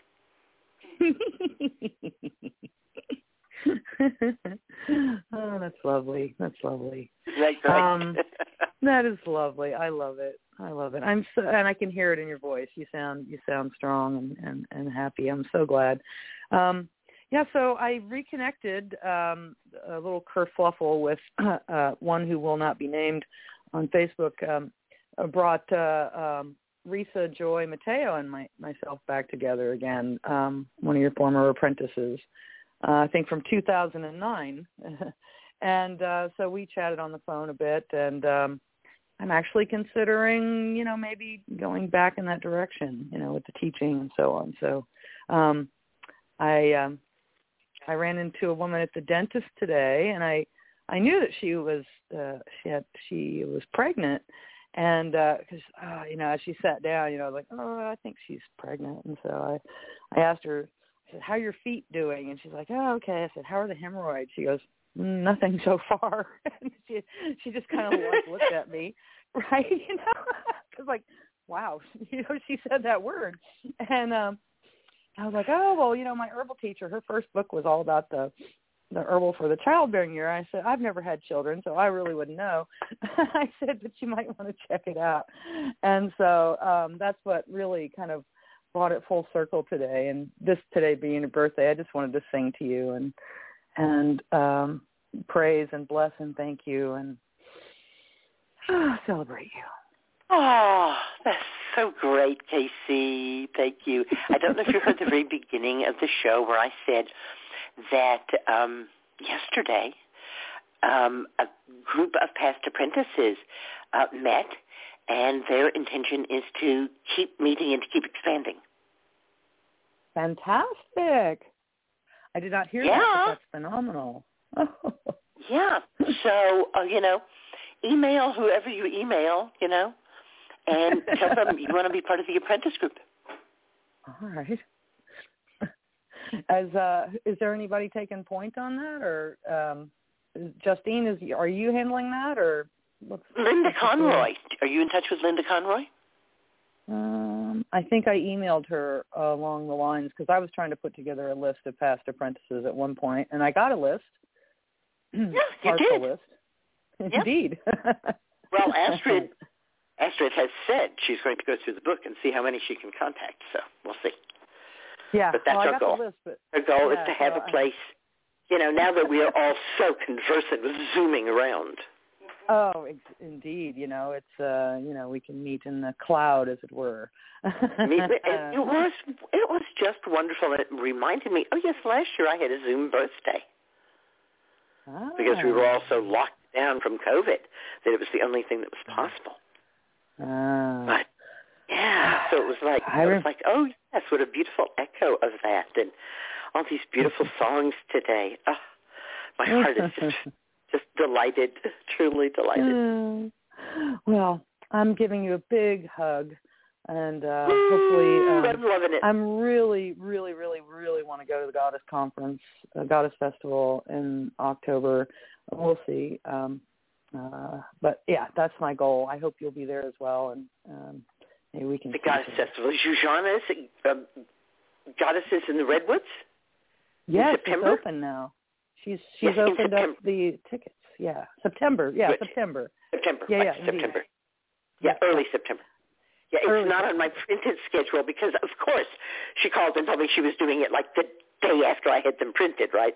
Oh, that's lovely. That's lovely. Right. That is lovely. I love it. And I can hear it in your voice. You sound strong and happy. I'm so glad. So I reconnected a little kerfluffle with one who will not be named on Facebook. Brought Risa Joy Mateo and myself back together again. One of your former apprentices. I think from 2009. And so we chatted on the phone a bit, and I'm actually considering, maybe going back in that direction, with the teaching and so on. So I ran into a woman at the dentist today, and I knew that she was pregnant, and because as she sat down, I think she's pregnant, and so I asked her. I said, "How are your feet doing?" And she's like, "Oh, okay." I said, "How are the hemorrhoids?" She goes, "Nothing so far." And she just kind of looked at me, right? Because wow, she said that word. And I was like, oh, well, my herbal teacher, her first book was all about the herbal for the childbearing year. I said, I've never had children, so I really wouldn't know. I said, but you might want to check it out. And so that's what really kind of brought it full circle today. And this today being your birthday, I just wanted to sing to you and praise and bless and thank you and celebrate you. Oh, that's so great, Casey. Thank you. I don't know if you heard the very beginning of the show where I said that yesterday a group of past apprentices met, and their intention is to keep meeting and to keep expanding. Fantastic. I did not hear that, but that's phenomenal. Yeah. So, email whoever you email, and tell them you want to be part of the apprentice group. All right. Is there anybody taking point on that, or Justine? Are you handling that, or Linda Conroy? Are you in touch with Linda Conroy? I think I emailed her along the lines because I was trying to put together a list of past apprentices at one point, and I got a list. Yeah, you did. List. Yep. Indeed. Well, Astrid has said she's going to go through the book and see how many she can contact. So we'll see. Yeah, but that's our goal. Our goal is to have a place. Now that we are all so conversant with zooming around. Oh, indeed. It's we can meet in the cloud, as it were. It was just wonderful. It reminded me. Oh yes, last year I had a Zoom birthday. Because we were all so locked down from COVID that it was the only thing that was possible. But yeah, so it was like, oh yes, what a beautiful echo of that, and all these beautiful songs today. Oh, my heart is just delighted, truly delighted. Well, I'm giving you a big hug, and hopefully, I'm loving it. I'm really, really, really, really want to go to the Goddess Conference, Goddess Festival in October. We'll see. But yeah, that's my goal. I hope you'll be there as well, and maybe we can. The Goddess Festival. Zhuzhana's Goddesses in the Redwoods? Yes, it's open now. She's opened up the tickets. Yeah, September. Yeah, Good. September. September. Yeah, September. Yeah, early September. Yeah, it's not on my printed schedule because, of course, she called and told me she was doing it like the day after I had them printed, right?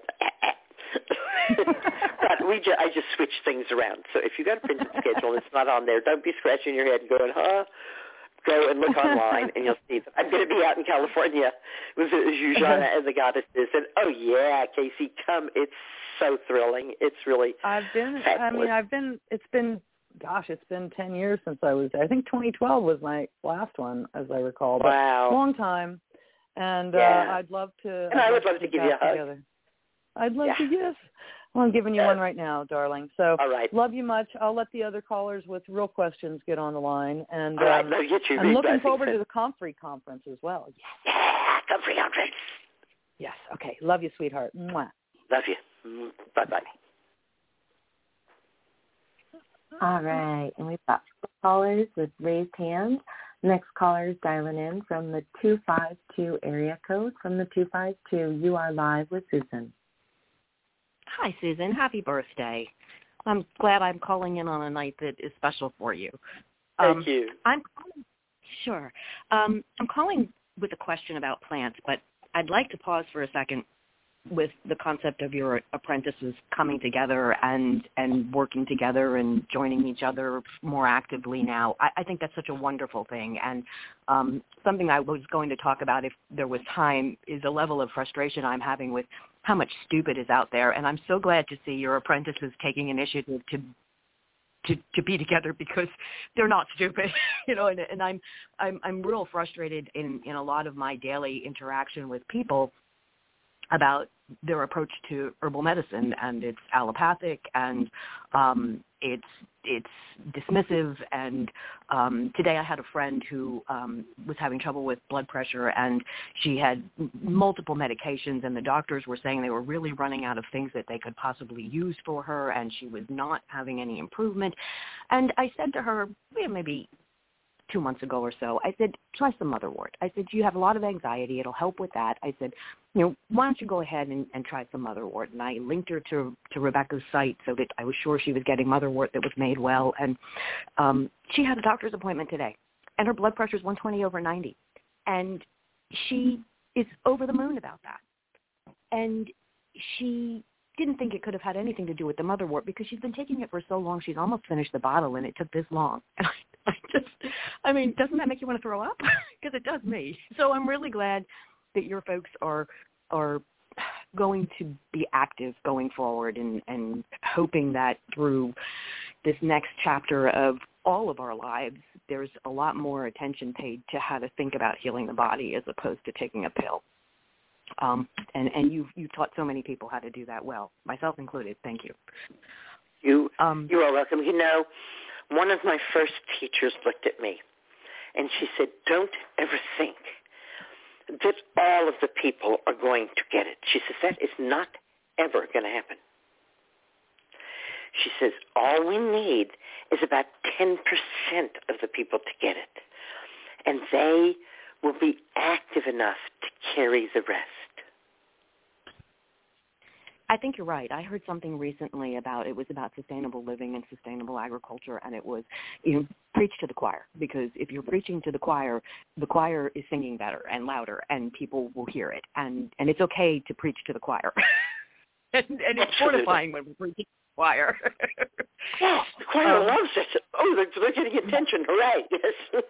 But I just switched things around. So if you got a printed schedule and it's not on there, don't be scratching your head and going, Go and look online, and you'll see that I'm going to be out in California with Zhuzhana and the Goddesses. And, oh, yeah, Casey, come. It's so thrilling. It's really fabulous. It's been 10 years since I was there. I think 2012 was my last one, as I recall. But wow. Long time. And I'd love to. And I would love to give you a hug. Together. I'd love to, yes. Well, I'm giving you one right now, darling. So, all right. Love you much. I'll let the other callers with real questions get on the line. And all right. I'm looking forward to the Comfrey Conference as well. Yeah, Comfrey Conference. Yes. Okay. Love you, sweetheart. Mwah. Love you. Bye-bye. All right. And we've got 4 callers with raised hands. Next caller is dialing in from the 252 area code. From the 252, you are live with Susan. Hi, Susan. Happy birthday. I'm glad I'm calling in on a night that is special for you. Thank you. I'm calling with a question about plants, but I'd like to pause for a second with the concept of your apprentices coming together and working together and joining each other more actively now. I think that's such a wonderful thing. And something I was going to talk about if there was time is a level of frustration I'm having with how much stupid is out there. And I'm so glad to see your apprentices taking initiative to be together because they're not stupid, and I'm real frustrated in a lot of my daily interaction with people about their approach to herbal medicine, and it's allopathic and it's dismissive. And today I had a friend who was having trouble with blood pressure, and she had multiple medications, and the doctors were saying they were really running out of things that they could possibly use for her, and she was not having any improvement. And I said to her, maybe 2 months ago or so, I said, try some motherwort. I said, you have a lot of anxiety. It'll help with that. I said, why don't you go ahead and try some motherwort? And I linked her to Rebecca's site so that I was sure she was getting motherwort that was made well. And she had a doctor's appointment today, and her blood pressure is 120/90. And she is over the moon about that. And she didn't think it could have had anything to do with the motherwort because she's been taking it for so long. She's almost finished the bottle, and it took this long. And doesn't that make you want to throw up? Because it does me. So I'm really glad that your folks are going to be active going forward and hoping that through this next chapter of all of our lives, there's a lot more attention paid to how to think about healing the body as opposed to taking a pill. And you've taught so many people how to do that well, myself included. Thank you. You are welcome. One of my first teachers looked at me, and she said, don't ever think that all of the people are going to get it. She says, that is not ever going to happen. She says, all we need is about 10% of the people to get it, and they will be active enough to carry the rest. I think you're right. I heard something recently about sustainable living and sustainable agriculture, and it was, preach to the choir, because if you're preaching to the choir is singing better and louder, and people will hear it, and it's okay to preach to the choir. and it's fortifying when we're preaching to the choir. Yes, the choir loves it. Oh, they're getting attention. Hooray, yes.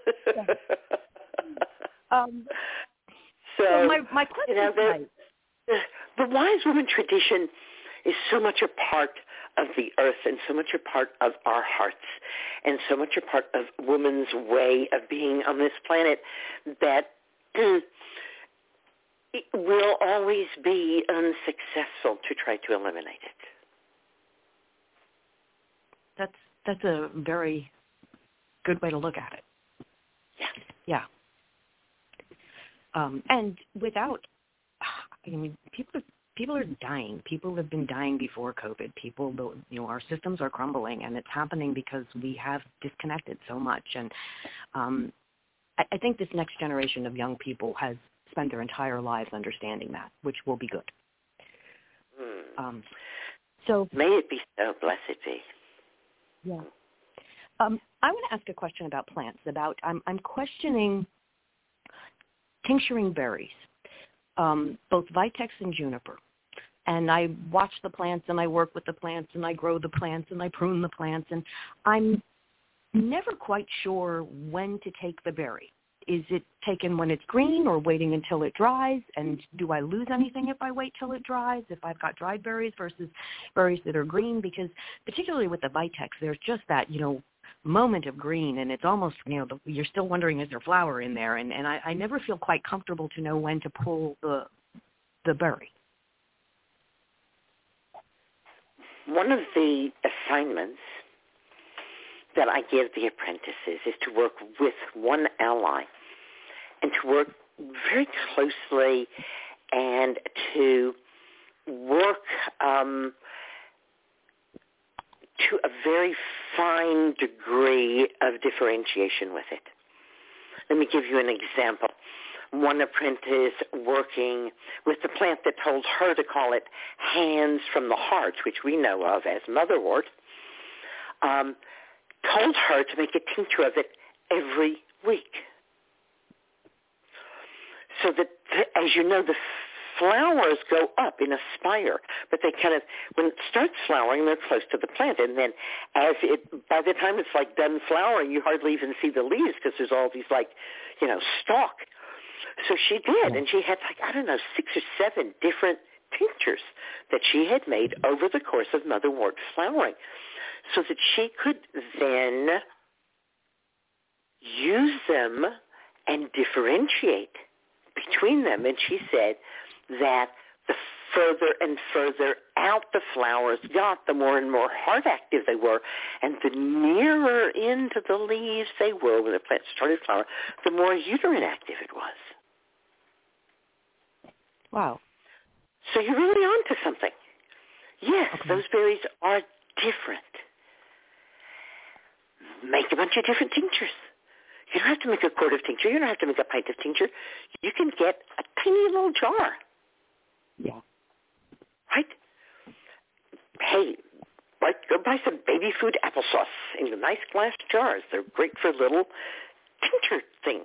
So my question is, the wise woman tradition is so much a part of the earth and so much a part of our hearts and so much a part of woman's way of being on this planet that it will always be unsuccessful to try to eliminate it. That's a very good way to look at it. Yeah. And without, people are dying. People have been dying before COVID. Our systems are crumbling, and it's happening because we have disconnected so much. And I think this next generation of young people has spent their entire lives understanding that, which will be good. So may it be so. Blessed be. Yeah. I want to ask a question about plants. I'm questioning tincturing berries, both Vitex and juniper. And I watch the plants, and I work with the plants, and I grow the plants, and I prune the plants, and I'm never quite sure when to take the berry. Is it taken when it's green or waiting until it dries? And do I lose anything if I wait till it dries, if I've got dried berries versus berries that are green? Because particularly with the Vitex, there's just that, moment of green, and it's almost, you're still wondering, is there flower in there? And I never feel quite comfortable to know when to pull the berry. One of the assignments that I give the apprentices is to work with one ally and to work very closely and to work to a very fine degree of differentiation with it. Let me give you an example. One apprentice working with the plant that told her to call it hands from the heart, which we know of as motherwort, told her to make a tincture of it every week. So that, as you know, the flowers go up in a spire, but they kind of, when it starts flowering, they're close to the plant. And then by the time it's like done flowering, you hardly even see the leaves because there's all these stalk. So she did, and she had 6 or 7 different tinctures that she had made over the course of motherwort flowering so that she could then use them and differentiate between them. And she said that the further and further out the flowers got, the more and more heart active they were, and the nearer into the leaves they were when the plant started flowering, the more uterine active it was. Wow. So you're really on to something. Yes, okay. Those berries are different. Make a bunch of different tinctures. You don't have to make a quart of tincture. You don't have to make a pint of tincture. You can get a tiny little jar. Yeah. Right? Hey, go buy some baby food applesauce in the nice glass jars. They're great for little tincture things.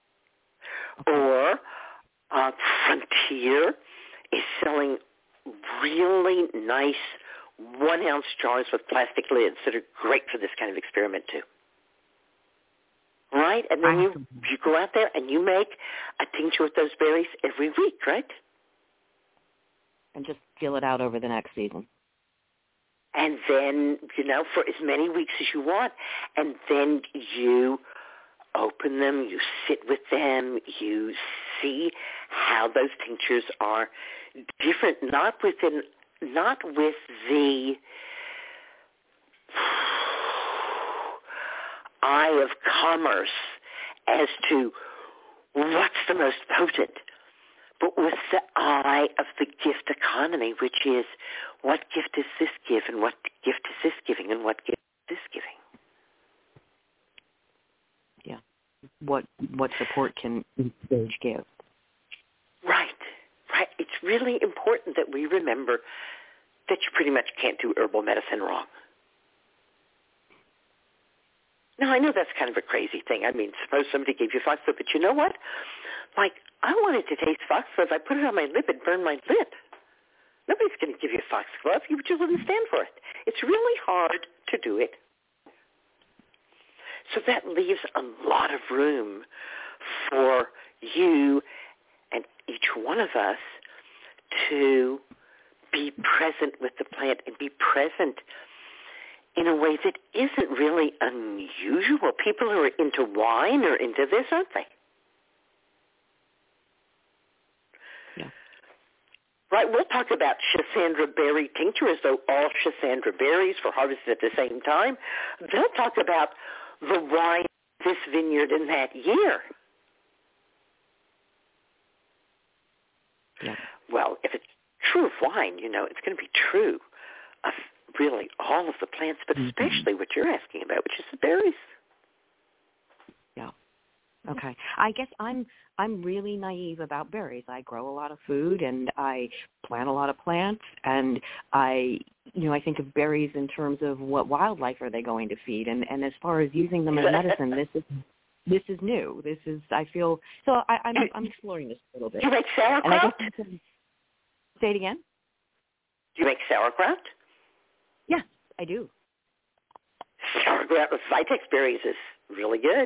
Or Frontier is selling really nice 1-ounce jars with plastic lids that are great for this kind of experiment too. Right? And then you go out there and you make a tincture with those berries every week, right? And just feel it out over the next season. And then, for as many weeks as you want. And then you open them, you sit with them, you see how those tinctures are different, not with the eye of commerce as to what's the most potent, but with the eye of the gift economy, which is what gift does this give and what gift is this giving and what gift is this giving. Yeah. What support can each give? Right. It's really important that we remember that you pretty much can't do herbal medicine wrong. Now, I know that's kind of a crazy thing. I mean, suppose somebody gave you foxglove, but you know what? Like, I wanted to taste foxglove. I put it on my lip, it burned my lip. Nobody's going to give you foxglove. You just wouldn't stand for it. It's really hard to do it. So that leaves a lot of room for you and each one of us to be present with the plant and be present in a way that isn't really unusual. People who are into wine are into this, aren't they? Yeah. Right, we'll talk about Schisandra berry tincture as though all Schisandra berries were harvested at the same time. They'll talk about the wine of this vineyard in that year. Yeah. Well, if it's true of wine, it's going to be true of really all of the plants, but especially what you're asking about, which is the berries. Yeah. Okay. I guess I'm really naive about berries. I grow a lot of food and I plant a lot of plants, and I think of berries in terms of what wildlife are they going to feed, and as far as using them as medicine, this is new. This is, I feel, so I'm exploring this a little bit. Do you make sauerkraut? Say it again? Do you make sauerkraut? Yes, I do. Sauerkraut with Vitex berries is really good.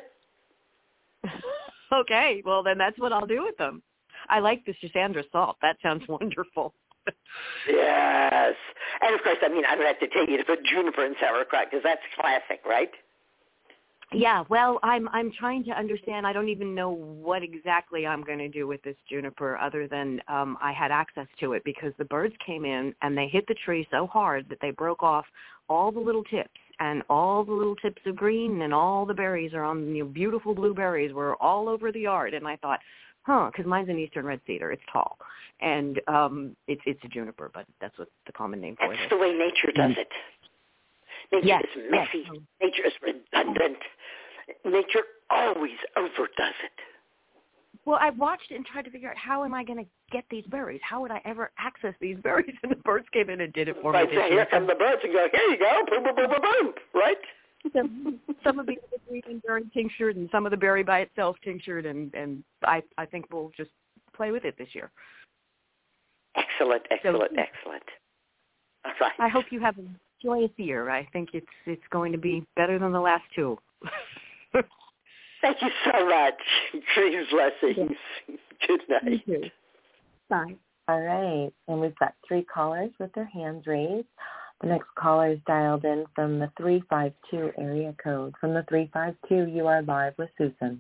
Okay, well then that's what I'll do with them. I like the Schisandra salt. That sounds wonderful. Yes. And of course, I don't have to tell you to put juniper in sauerkraut because that's classic, right? Yeah, well, I'm trying to understand. I don't even know what exactly I'm going to do with this juniper other than I had access to it because the birds came in and they hit the tree so hard that they broke off all the little tips, and all the little tips of green and all the berries are on, beautiful blueberries were all over the yard. And I thought, because mine's an eastern red cedar. It's tall. And it's a juniper, but that's what the common name for it is. That's the way nature does it. Nature is messy. Yes. Nature is redundant. Nature always overdoes it. Well, I watched it and tried to figure out how am I going to get these berries? How would I ever access these berries? And the birds came in and did it for me. So here come the birds and go, here you go, boom, boom, boom, boom, boom, right? Some of the green berry tinctured and some of the berry by itself tinctured, and I think we'll just play with it this year. Excellent. All right. I hope you have a joyous year. I think it's going to be better than the last two. Thank you so much. Dreams, blessings. Good night. Thank you. Bye. All right. And we've got 3 callers with their hands raised. The next caller is dialed in from the 352 area code. From the 352, you are live with Susan.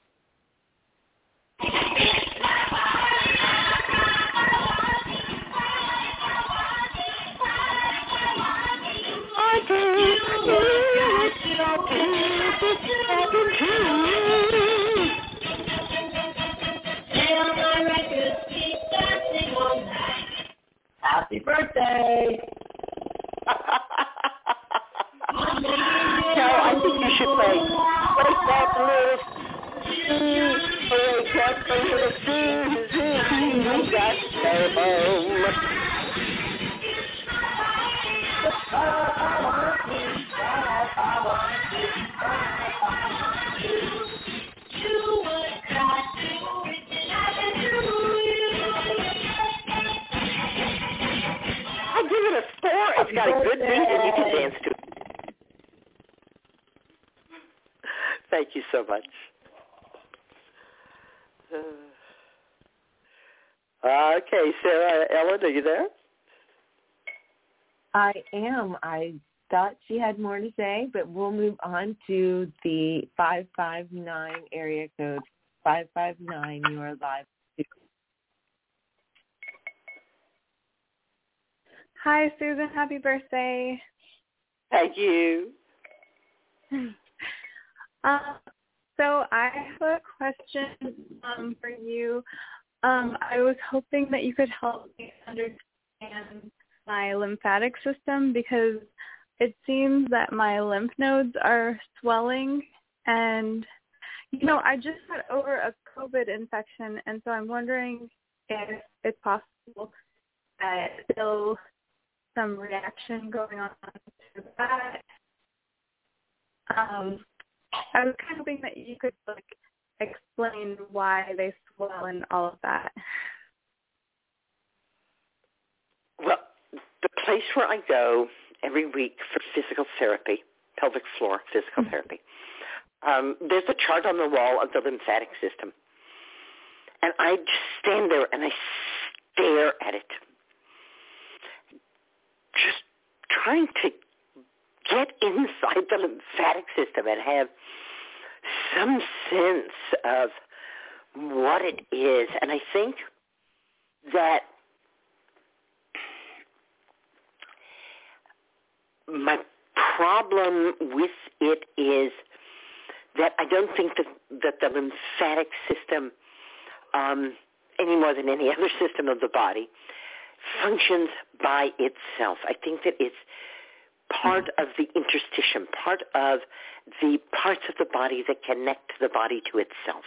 Happy birthday! No, I think you should play Wake Up Lift. Wake up a little Susan, we got to go home. I give it a 4. It's got a good beat and you can dance to it. Thank you so much. Okay, Sarah Ellen, are you there? I am. I thought she had more to say, but we'll move on to the 559 area code. 559, you are live. Hi, Susan. Happy birthday. Thank you. So I have a question for you. I was hoping that you could help me understand my lymphatic system because it seems that my lymph nodes are swelling and, I just got over a COVID infection, and so I'm wondering if it's possible that there's some reaction going on to that. I was kind of hoping that you could explain why they swell and all of that. Well, the place where I go every week for physical therapy, pelvic floor physical therapy, there's a chart on the wall of the lymphatic system. And I just stand there and I stare at it, just trying to get inside the lymphatic system and have some sense of what it is. And I think that my problem with it is that I don't think that the lymphatic system, any more than any other system of the body, functions by itself. I think that it's part of the interstitium, part of the parts of the body that connect the body to itself.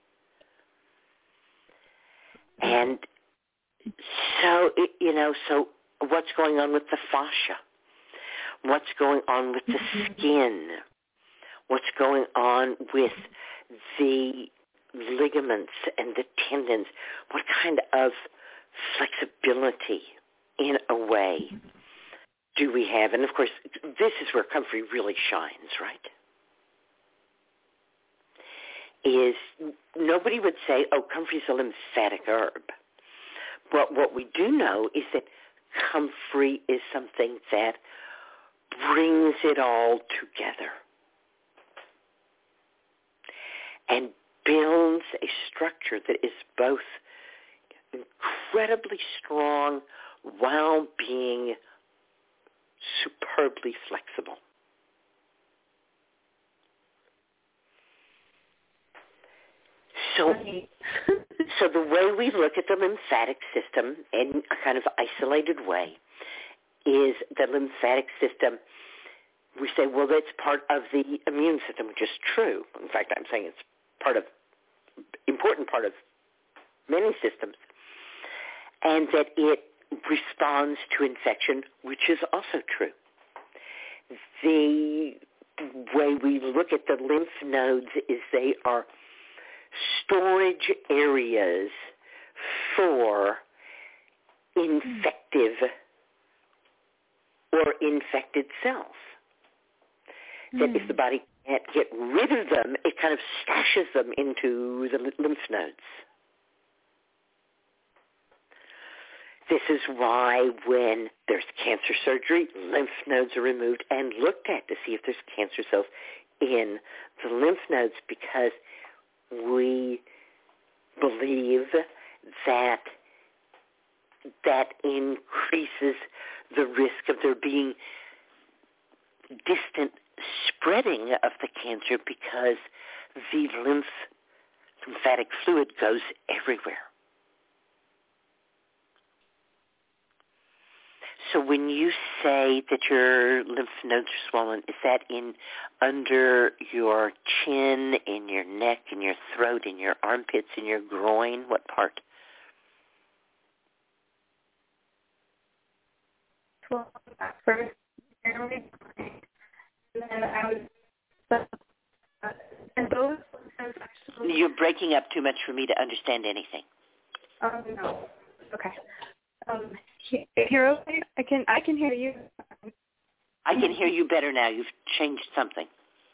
And so, so what's going on with the fascia? What's going on with the skin? What's going on with the ligaments and the tendons? What kind of flexibility, in a way, do we have? And, of course, this is where comfrey really shines, right? Is nobody would say, oh, comfrey's a lymphatic herb. But what we do know is that comfrey is something that brings it all together and builds a structure that is both incredibly strong while being superbly flexible. So the way we look at the lymphatic system in a kind of isolated way is the lymphatic system, we say, well, that's part of the immune system, which is true. In fact, I'm saying it's important part of many systems, and that it responds to infection, which is also true. The way we look at the lymph nodes is they are storage areas for infective or infected cells. That if the body can't get rid of them, it kind of stashes them into the lymph nodes. This is why when there's cancer surgery, lymph nodes are removed and looked at to see if there's cancer cells in the lymph nodes, because we believe that that increases the risk of there being distant spreading of the cancer, because the lymphatic fluid goes everywhere. So when you say that your lymph nodes are swollen, is that in under your chin, in your neck, in your throat, in your armpits, in your groin? What part? Well, at first, and then I was, and those actually. You're breaking up too much for me to understand anything. Oh no. Okay. If you're okay, I can hear you. I can hear you better now. You've changed something.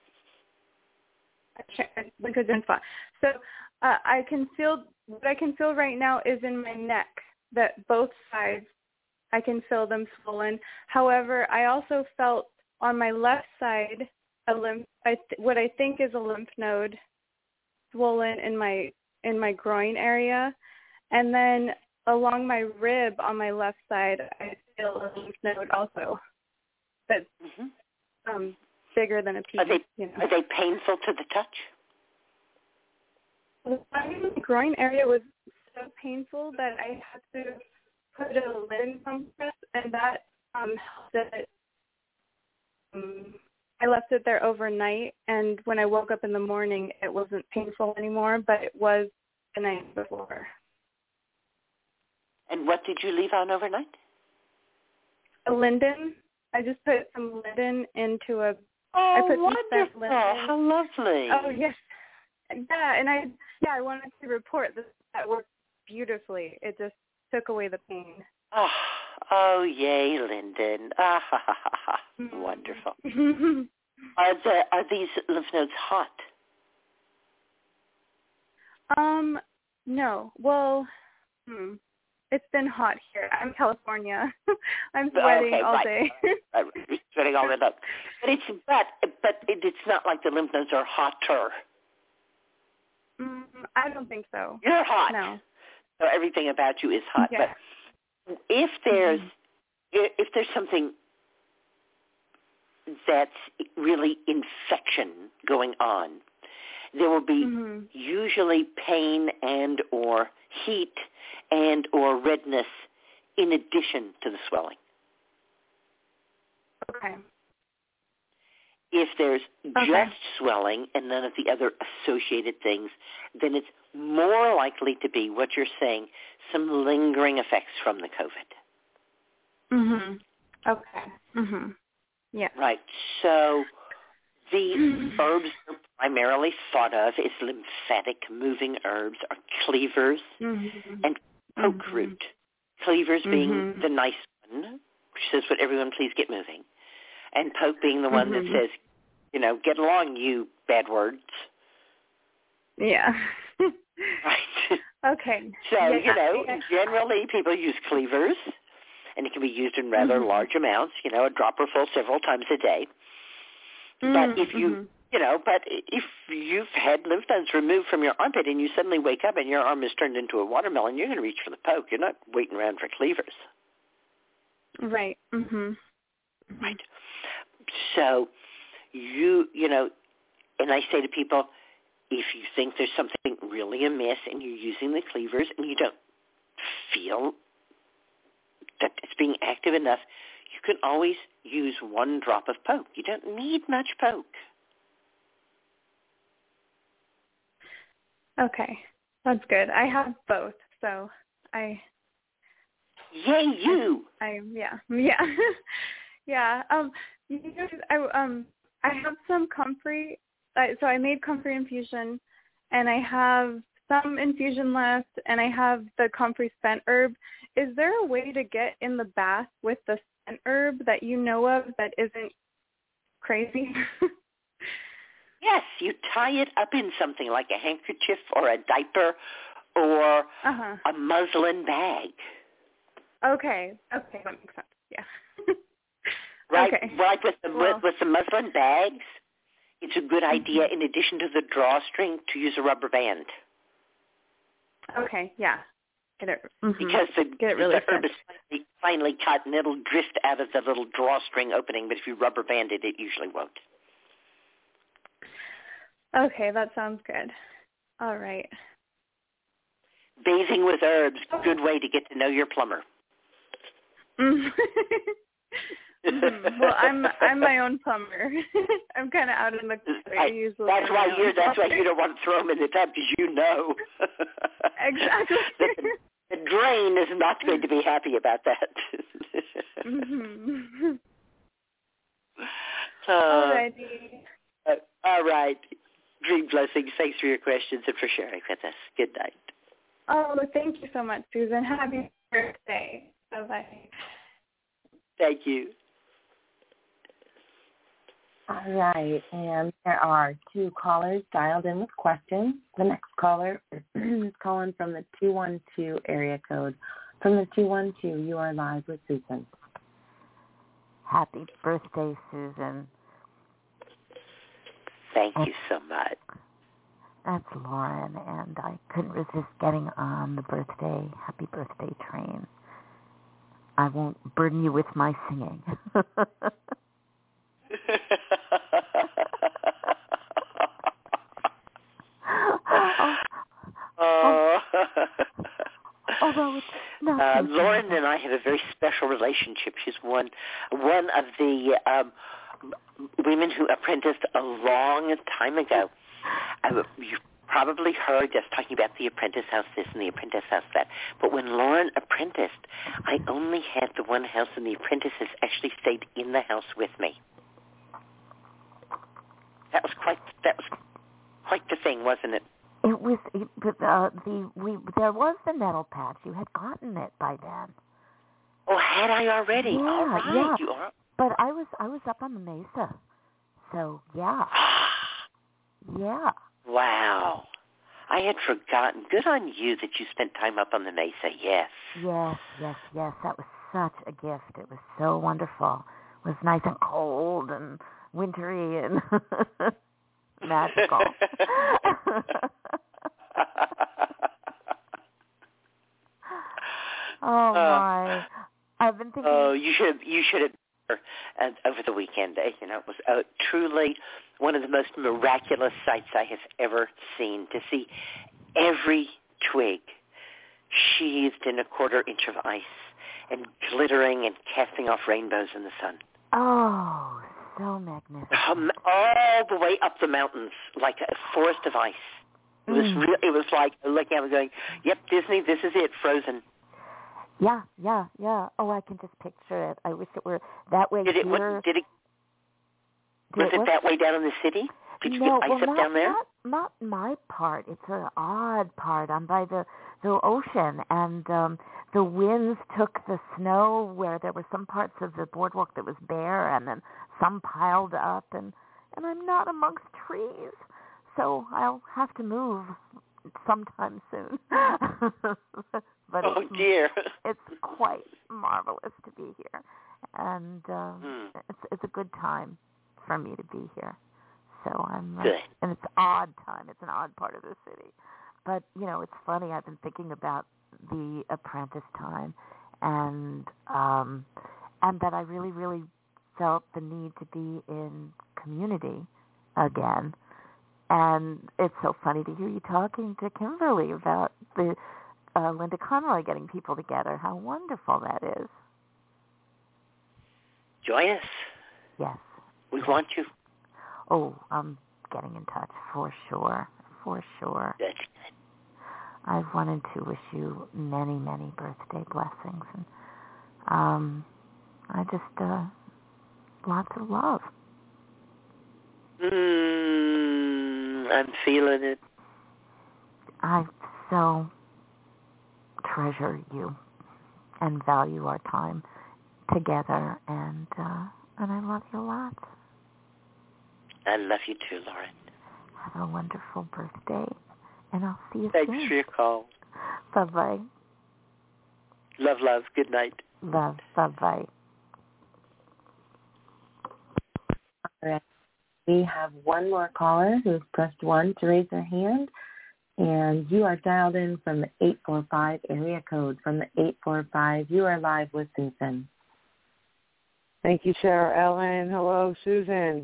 Like a good spot. So I can feel what I can feel right now is in my neck. That both sides, I can feel them swollen. However, I also felt on my left side what I think is a lymph node swollen in my groin area, and then along my rib on my left side, I feel a lymph node also. That's bigger than a pea. Are they painful to the touch? The groin area was so painful that I had to put a linen compress, and that helped it. I left it there overnight, and when I woke up in the morning, it wasn't painful anymore, but it was the night before. And what did you leave on overnight? A linden. I just put some linden into a. Oh, I put wonderful! How lovely! Oh yes, yeah, and I wanted to report that worked beautifully. It just took away the pain. Oh yay, Linden! Wonderful. Are these lymph nodes hot? No. Well, it's been hot here. I'm in California. I'm sweating all day. Sweating all that up. But it's not like the lymph nodes are hotter. I don't think so. You're hot. No. So everything about you is hot. Yeah. But if there's something that's really infection going on, there will be usually pain and or heat and or redness in addition to the swelling. Okay. If there's just swelling and none of the other associated things, then it's more likely to be what you're saying, some lingering effects from the COVID. Okay. Yeah. Right. So the herbs are primarily thought of as lymphatic moving herbs are cleavers and poke root. Cleavers being the nice one, which says, "Would everyone please get moving?" And poke being the one that says, "Get along, you bad words." Yeah. Right. Okay. So, generally people use cleavers, and it can be used in rather large amounts, a dropper full several times a day. But if but if you've had lymph nodes removed from your armpit and you suddenly wake up and your arm is turned into a watermelon, you're going to reach for the poke. You're not waiting around for cleavers. Right. Right. So and I say to people, if you think there's something really amiss and you're using the cleavers and you don't feel that it's being active enough, you can always use one drop of poke. You don't need much poke. Okay. That's good. I have both, so Yay, you! Yeah. I have some comfrey. So I made comfrey infusion, and I have some infusion left, and I have the comfrey spent herb. Is there a way to get in the bath with the spent herb that you know of that isn't crazy? Yes, you tie it up in something like a handkerchief or a diaper or a muslin bag. Okay, that makes sense. Yeah. Right, okay. Like with the muslin bags, it's a good idea, in addition to the drawstring, to use a rubber band. Okay, yeah. Because the herb is finely cut, and it'll drift out of the little drawstring opening, but if you rubber band it, it usually won't. Okay, that sounds good. All right. Bathing with herbs, good way to get to know your plumber. Well, I'm my own plumber. I'm kind of out in the country usually. That's why you don't want to throw them in the tub, because you know. Exactly. The drain is not going to be happy about that. Alrighty. All right. Dream blessings. Thanks for your questions and for sharing with us. Good night. Oh, thank you so much, Susan. Happy birthday. Bye-bye. Thank you. All right, and there are 2 callers dialed in with questions. The next caller is calling from the 212 area code. From the 212, you are live with Susan. Happy birthday, Susan. Thank you so much. That's Lauren, and I couldn't resist getting on the happy birthday train. I won't burden you with my singing. Although it's not Lauren and I have a very special relationship. She's one of the women who apprenticed a long time ago. You probably heard us talking about the apprentice house this and the apprentice house that. But when Lauren apprenticed, I only had the one house, and the apprentices actually stayed in the house with me. That was quite the thing, wasn't it? It was. There was the nettle patch. You had gotten it by then. Oh, had I already? Yeah, all right. yeah. You are. But I was up on the mesa, so yeah, yeah. Wow. I had forgotten. Good on you that you spent time up on the mesa. Yes. Yes. That was such a gift. It was so wonderful. It was nice and cold and wintry and magical. Oh my! I've been thinking. Oh, you should have over the weekend. You know, it was truly one of the most miraculous sights I have ever seen. To see every twig sheathed in a quarter-inch of ice and glittering and casting off rainbows in the sun. Oh, so magnificent! All the way up the mountains, like a forest of ice. It was real. It was like looking at it, going, "Yep, Disney, this is it, Frozen." Yeah. Oh, I can just picture it. I wish it were that way Was it that way down in the city? Did you get ice up down there? Not my part. It's an odd part. I'm by the ocean, and the winds took the snow where there were some parts of the boardwalk that was bare, and then some piled up, and I'm not amongst trees, so I'll have to move sometime soon. But dear. It's quite marvelous to be here, and it's a good time for me to be here. So I'm good. And it's odd time. It's an odd part of the city, but you know, it's funny. I've been thinking about the apprentice time, and that I really, really felt the need to be in community again. And it's so funny to hear you talking to Kimberly about the Linda Conroy getting people together. How wonderful that is. Joyous. Yes. We want you. Oh, I'm getting in touch for sure. Good. I've wanted to wish you many, many birthday blessings. And I just, lots of love. I'm feeling it. I so treasure you and value our time together, and I love you a lot. I love you too, Lauren. Have a wonderful birthday, and I'll see you soon. Thanks for your call. Bye-bye. Love. Good night. Love. Bye-bye. All right. We have one more caller who's pressed 1 to raise their hand, and you are dialed in from the 845 area code. From the 845, you are live with Susan. Thank you, Sarah Ellen. Hello, Susan.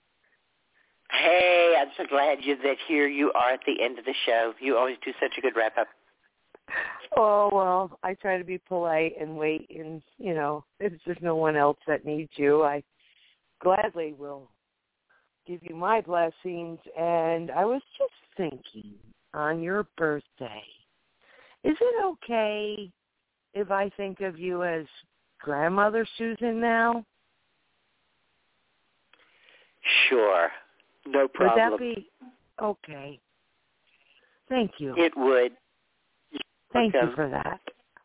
Hey, I'm so glad that here you are at the end of the show. You always do such a good wrap-up. Oh, well, I try to be polite and wait, and, if there's no one else that needs you, I gladly will give you my blessings. And I was just thinking, on your birthday, is it okay if I think of you as Grandmother Susan now? Sure. No problem. Would that be okay? Thank you. It would. Thank you for that.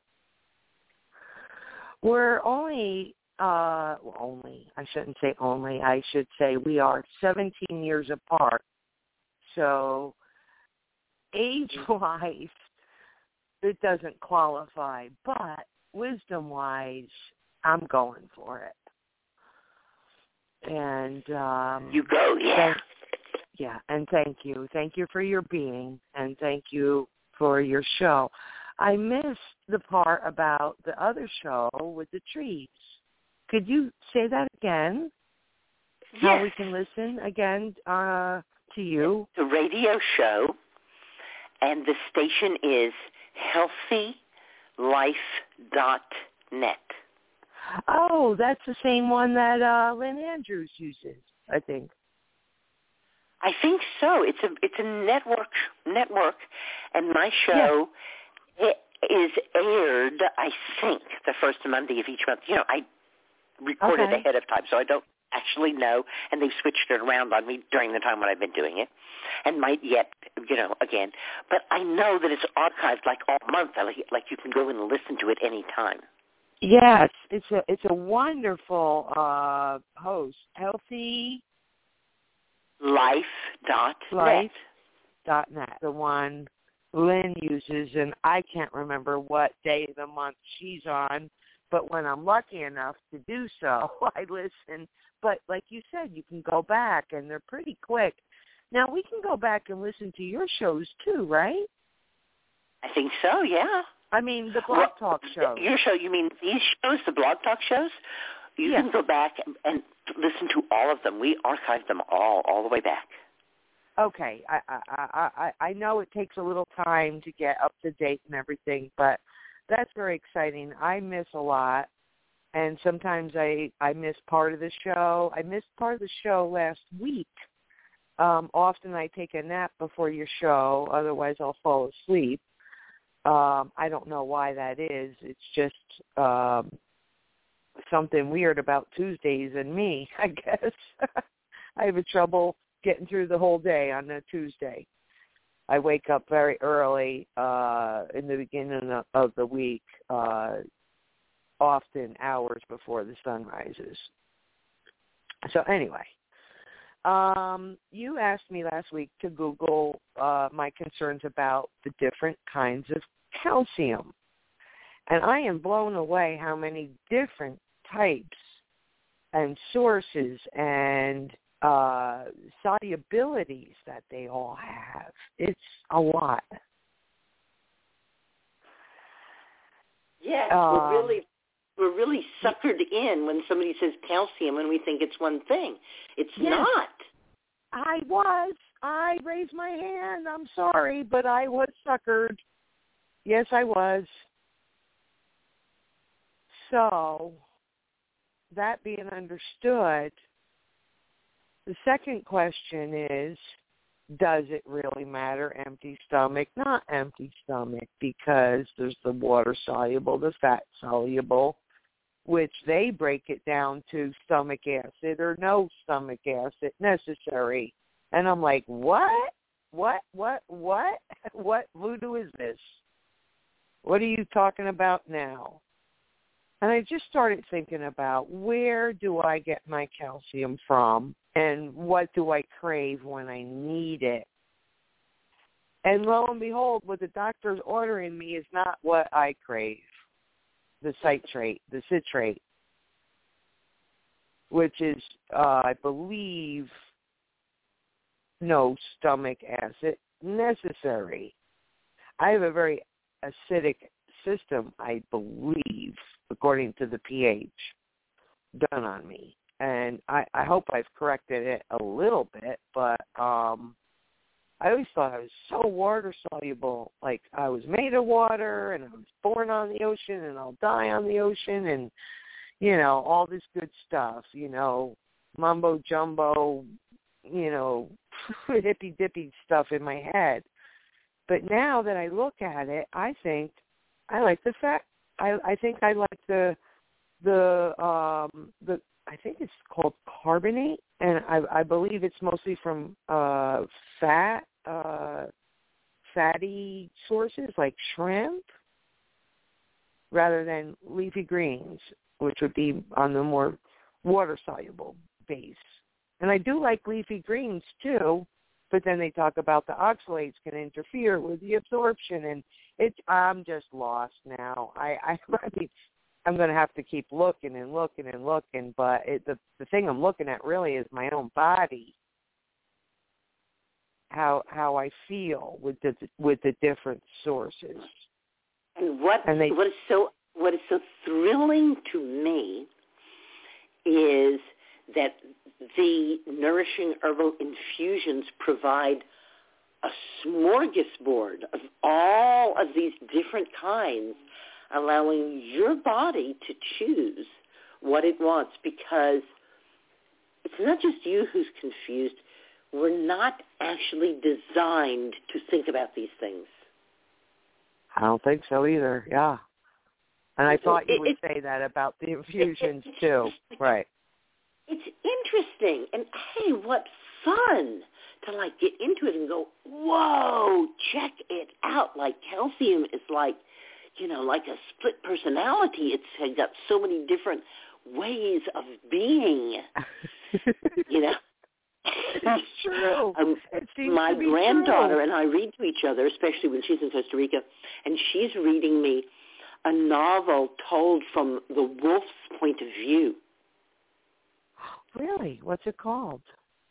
We're only, I shouldn't say only, I should say we are 17 years apart. So age-wise, it doesn't qualify, but wisdom-wise, I'm going for it. And you go, yeah. And thank you. Thank you for your being, and thank you for your show. I missed the part about the other show with the trees. Could you say that again? Yes. How we can listen again to you? It's a radio show, and the station is healthylife.net. Oh, that's the same one that Lynn Andrews uses, I think. I think so. It's a network, and my show is aired, I think, the first Monday of each month. I record it ahead of time, so I don't actually know, and they've switched it around on me during the time when I've been doing it, and might yet, again. But I know that it's archived like all month, like you can go and listen to it any time. Yes, it's a wonderful host, Healthy Life.net. The one Lynn uses, and I can't remember what day of the month she's on, but when I'm lucky enough to do so, I listen. But like you said, you can go back, and they're pretty quick. Now, we can go back and listen to your shows, too, right? I think so, yeah. I mean, the Blog Talk shows. Your show, you mean these shows, the Blog Talk shows? You can go back and listen to all of them. We archived them all the way back. Okay. I know it takes a little time to get up to date and everything, but that's very exciting. I miss a lot, and sometimes I miss part of the show. I missed part of the show last week. Often I take a nap before your show, otherwise I'll fall asleep. I don't know why that is. It's just something weird about Tuesdays and me, I guess. I have trouble getting through the whole day on a Tuesday. I wake up very early in the beginning of the week, often hours before the sun rises. So anyway, you asked me last week to Google my concerns about the different kinds of calcium. And I am blown away how many different types and sources and solubilities that they all have. It's a lot. Yes, we're really suckered in when somebody says calcium and we think it's one thing. It's not. I raised my hand. I'm sorry, but I was suckered. Yes, I was. So, that being understood, the second question is, does it really matter empty stomach, not empty stomach? Because there's the water soluble, the fat soluble, which they break it down to stomach acid or no stomach acid necessary. And I'm like, what? What voodoo is this? What are you talking about now? And I just started thinking about, where do I get my calcium from, and what do I crave when I need it? And lo and behold, what the doctor's ordering me is not what I crave, the citrate, which is, I believe, no stomach acid necessary. I have a very acidic system, I believe, according to the pH done on me. And I hope I've corrected it a little bit, but I always thought I was so water soluble, like I was made of water and I was born on the ocean and I'll die on the ocean and, you know, all this good stuff, you know, mumbo jumbo, you know, hippy dippy stuff in my head. But now that I look at it, I think I like the fact. I think I like the I think it's called carbonate, and I believe it's mostly from fatty sources like shrimp, rather than leafy greens, which would be on the more water-soluble base. And I do like leafy greens too, but then they talk about the oxalates can interfere with the absorption, and I'm just lost now. I mean, I'm going to have to keep looking and looking and looking, but the thing I'm looking at really is my own body, how I feel with the different sources. And what is so thrilling to me is that the nourishing herbal infusions provide a smorgasbord of all of these different kinds, allowing your body to choose what it wants, because it's not just you who's confused. We're not actually designed to think about these things. I don't think so either, yeah. And I thought you would say that about the infusions too, right. It's interesting, and hey, what fun to like get into it and go, whoa, check it out. Like calcium is like, you know, like a split personality. It's got so many different ways of being, you know. It's true. My granddaughter and I read to each other, especially when she's in Costa Rica, and she's reading me a novel told from the wolf's point of view. Really? What's it called?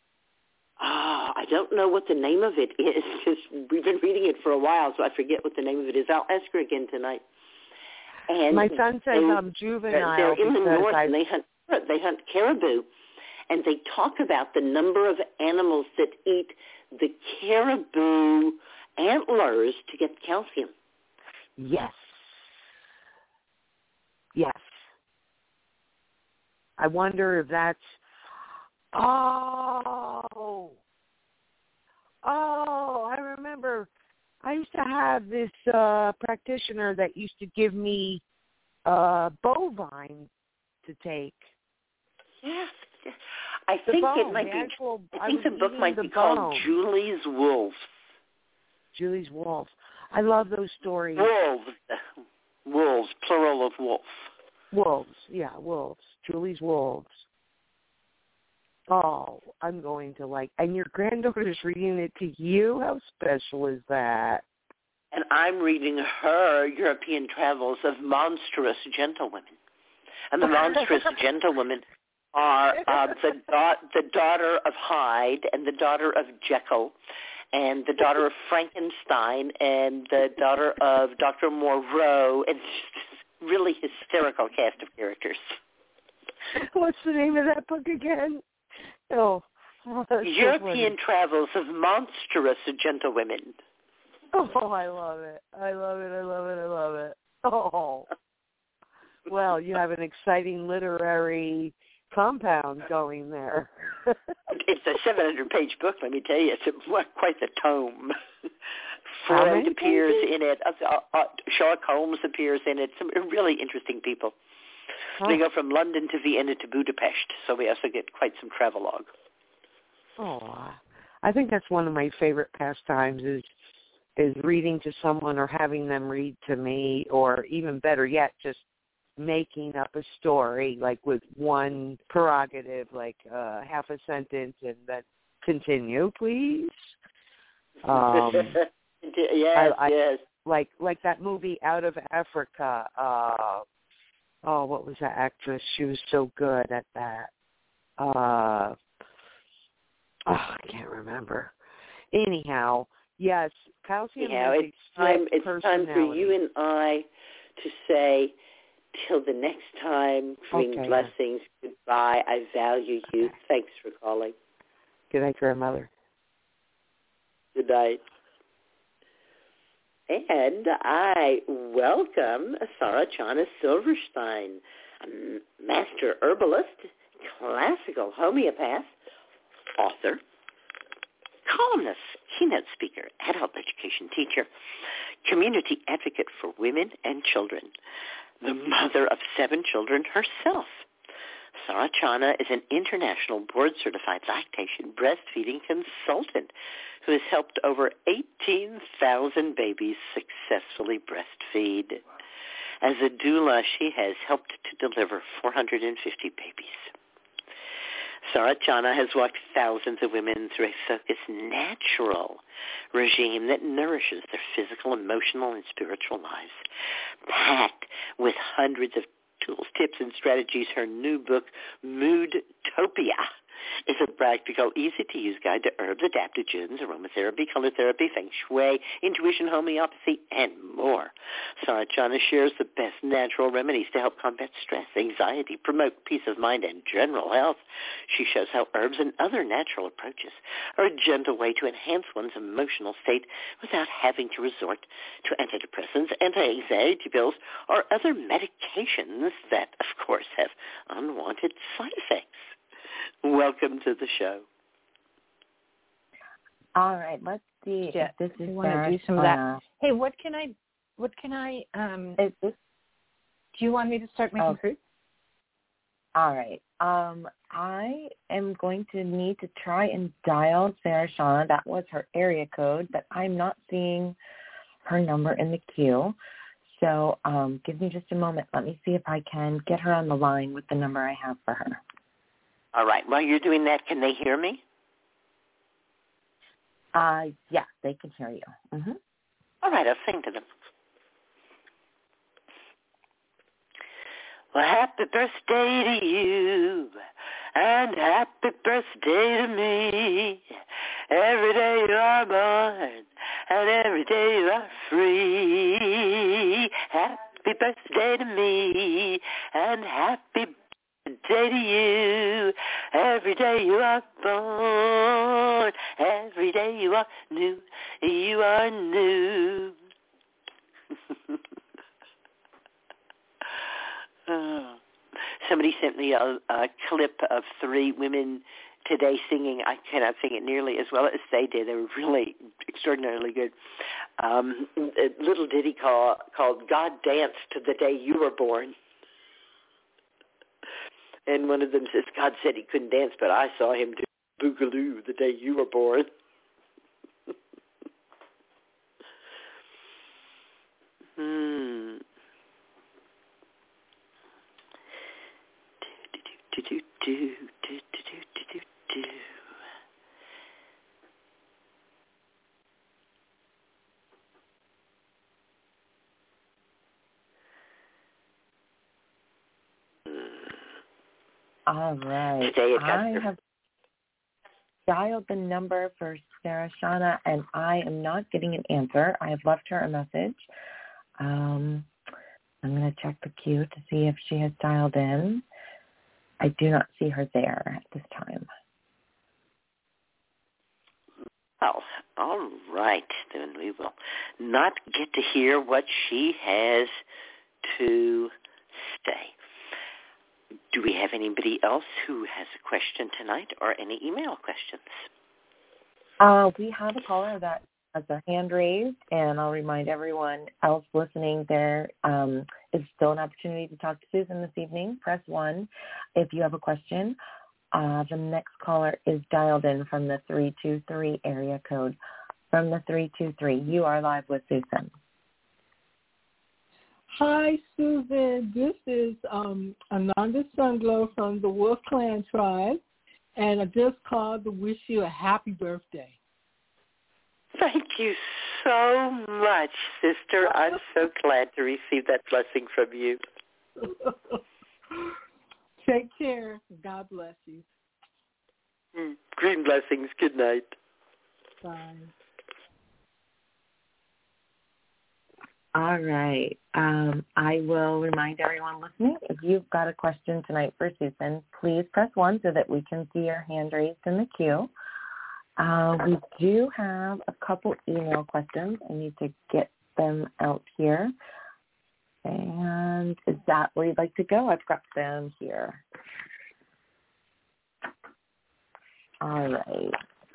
I don't know what the name of it is, because we've been reading it for a while, so I forget what the name of it is. I'll ask her again tonight. And my son says I'm juvenile. They're in the north, and they hunt caribou, and they talk about the number of animals that eat the caribou antlers to get calcium. Yes. Yes. I wonder if that's... Oh, I remember I used to have this practitioner that used to give me bovine to take. Yes. I think it might be. I think the book might be called Julie's Wolves. Julie's Wolves. I love those stories. Wolves, plural of wolf. Wolves, yeah, wolves. Julie's Wolves. Oh, I'm going to like, and your granddaughter's reading it to you? How special is that? And I'm reading her European Travels of Monstrous Gentlewomen. And the Monstrous Gentlewomen are the daughter of Hyde and the daughter of Jekyll and the daughter of Frankenstein and the daughter of Dr. Moreau. It's really hysterical cast of characters. What's the name of that book again? Oh, European Travels of Monstrous Gentlewomen. Oh, I love it. I love it. I love it. I love it. Oh. Well, you have an exciting literary compound going there. It's a 700-page book, let me tell you. It's quite the tome. Freud appears in it. Sherlock Holmes appears in it. Some really interesting people. They go from London to Vienna to Budapest, so we also get quite some travelogue. Oh, I think that's one of my favorite pastimes is reading to someone or having them read to me, or even better yet, just making up a story, like with one prerogative, like half a sentence, and then continue, please. Yes. Like that movie Out of Africa. What was that actress? She was so good at that. I can't remember. Anyhow, yes, calcium has it's time for you and I to say, till the next time, bring blessings. Goodbye. I value you. Thanks for calling. Good night, grandmother. Good tonight. And I welcome Sarachana Silverstein, a master herbalist, classical homeopath, author, columnist, keynote speaker, adult education teacher, community advocate for women and children, the mother of 7 children herself. Sarachana is an international board-certified lactation breastfeeding consultant who has helped over 18,000 babies successfully breastfeed. As a doula, she has helped to deliver 450 babies. Sarachana has walked thousands of women through a focused, natural regime that nourishes their physical, emotional, and spiritual lives. Packed with hundreds of tools, tips, and strategies, her new book, Moodtopia, is a practical, easy-to-use guide to herbs, adaptogens, aromatherapy, color therapy, feng shui, intuition, homeopathy, and more. Sarachana shares the best natural remedies to help combat stress, anxiety, promote peace of mind, and general health. She shows how herbs and other natural approaches are a gentle way to enhance one's emotional state without having to resort to antidepressants, anti-anxiety pills, or other medications that, of course, have unwanted side effects. Welcome to the show. All right, let's see. Yeah, this is want to do some of that. Hey, what can I do you want me to start making fruit? All right. I am going to need to try and dial Sarachana. That was her area code, but I'm not seeing her number in the queue. So give me just a moment. Let me see if I can get her on the line with the number I have for her. All right. While you're doing that, can they hear me? Yeah, they can hear you. Mm-hmm. All right, I'll sing to them. Well, happy birthday to you, and happy birthday to me. Every day you are born, and every day you are free. Happy birthday to me, and happy birthday to you. Every day you are born, every day you are new. You are new. Somebody sent me a clip of 3 women today singing. I cannot sing it nearly as well as they did. They were really extraordinarily good. A little ditty called God Danced the Day You Were Born. And one of them says, God said he couldn't dance, but I saw him do boogaloo the day you were born. All right. I have dialed the number for Sarachana, and I am not getting an answer. I have left her a message. I'm going to check the queue to see if she has dialed in. I do not see her there at this time. Oh, all right. Then we will not get to hear what she has to say. Do we have anybody else who has a question tonight or any email questions? We have a caller that has their hand raised, and I'll remind everyone else listening there is still an opportunity to talk to Susan this evening. Press 1 if you have a question. The next caller is dialed in from the 323 area code. From the 323, you are live with Susan. Hi, Susan. This is Ananda Sunglow from the Wolf Clan Tribe, and I just called to wish you a happy birthday. Thank you so much, sister. I'm so glad to receive that blessing from you. Take care. God bless you. Green blessings. Good night. Bye. All right. I will remind everyone listening, if you've got a question tonight for Susan, please press 1 so that we can see your hand raised in the queue. We do have a couple email questions. I need to get them out here. And is that where you'd like to go? I've got them here. All right.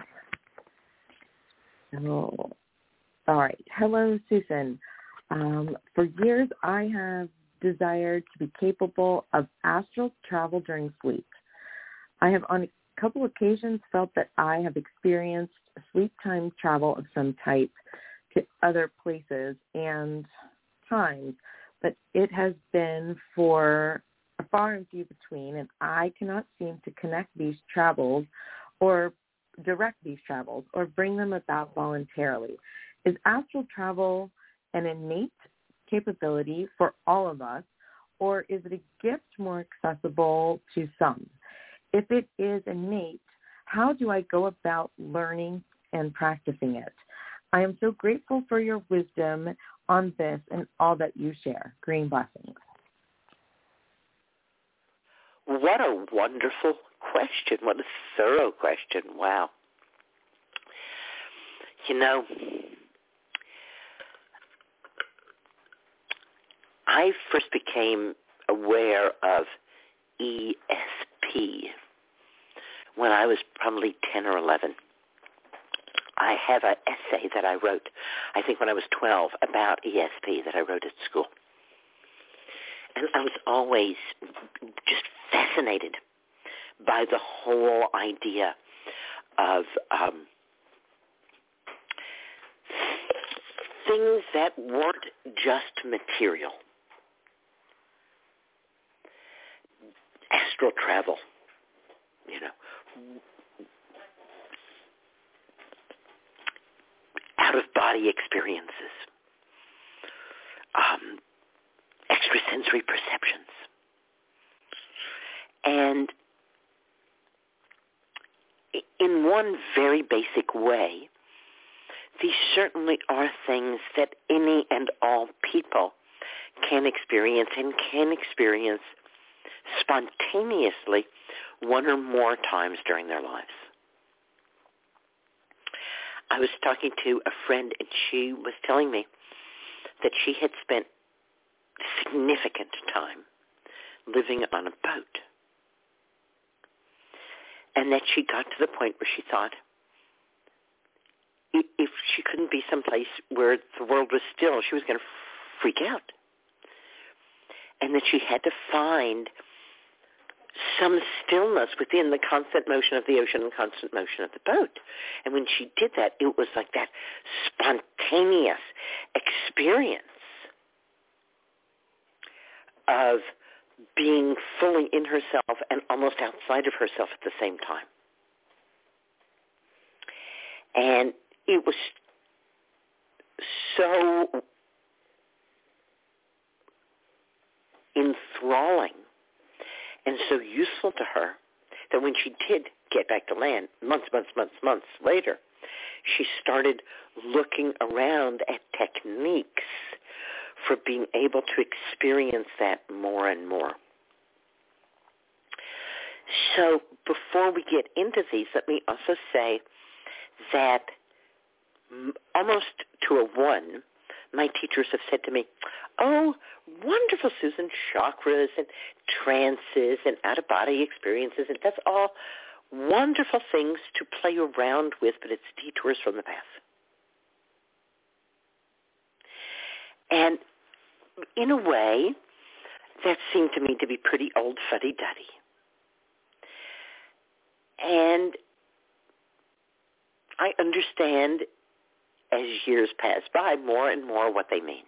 So, all right. Hello, Susan. For years, I have desired to be capable of astral travel during sleep. I have on a couple occasions felt that I have experienced sleep time travel of some type to other places and times, but it has been for a far and few between, and I cannot seem to connect these travels or direct these travels or bring them about voluntarily. Is astral travel an innate capability for all of us, or is it a gift more accessible to some? If it is innate, how do I go about learning and practicing it? I am so grateful for your wisdom on this and all that you share. Green blessings. What a wonderful question. What a thorough question. Wow. You know, I first became aware of ESP when I was probably 10 or 11. I have an essay that I wrote, I think when I was 12, about ESP that I wrote at school. And I was always just fascinated by the whole idea of things that weren't just material. Astral travel, you know, out-of-body experiences, extrasensory perceptions. And in one very basic way, these certainly are things that any and all people can experience and can experience spontaneously one or more times during their lives. I was talking to a friend, and she was telling me that she had spent significant time living on a boat, and that she got to the point where she thought if she couldn't be someplace where the world was still, she was going to freak out, and that she had to find some stillness within the constant motion of the ocean and constant motion of the boat. And when she did that, it was like that spontaneous experience of being fully in herself and almost outside of herself at the same time. And it was so enthralling and so useful to her that when she did get back to land, months later, she started looking around at techniques for being able to experience that more and more. So before we get into these, let me also say that almost to a one, my teachers have said to me, "Oh, wonderful, Susan, chakras and trances and out-of-body experiences, and that's all wonderful things to play around with, but it's detours from the path." And in a way, that seemed to me to be pretty old fuddy-duddy. And I understand as years pass by more and more what they mean.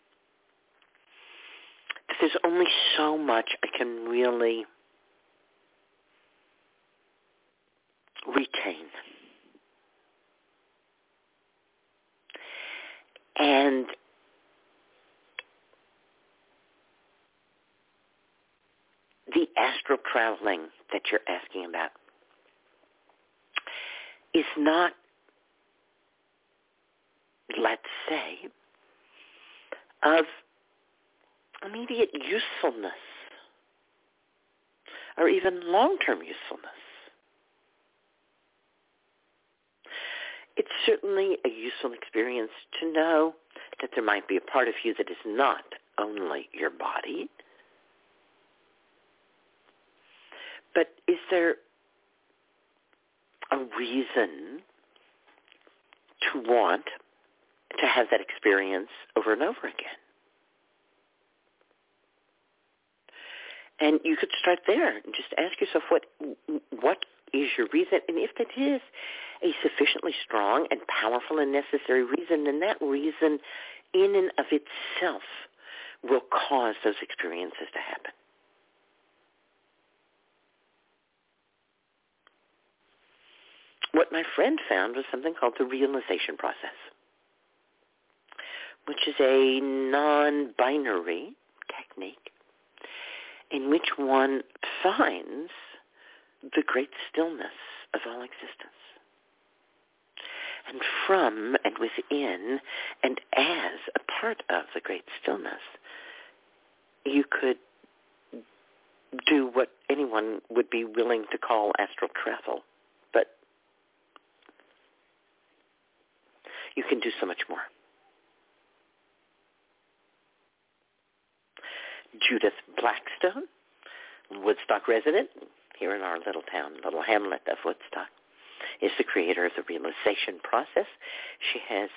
But there's only so much I can really retain. And the astral traveling that you're asking about is not, let's say, of immediate usefulness or even long-term usefulness. certainly a useful experience to know that there might be a part of you that is not only your body, but is there a reason to want to have that experience over and over again? And you could start there and just ask yourself, what is your reason? And if it is a sufficiently strong and powerful and necessary reason, then that reason in and of itself will cause those experiences to happen. What my friend found was something called the realization process, which is a non-binary technique in which one finds the great stillness of all existence. And from and within and as a part of the great stillness, you could do what anyone would be willing to call astral travel. But you can do so much more. Judith Blackstone, Woodstock resident here in our little hamlet of Woodstock, is the creator of the realization process. She has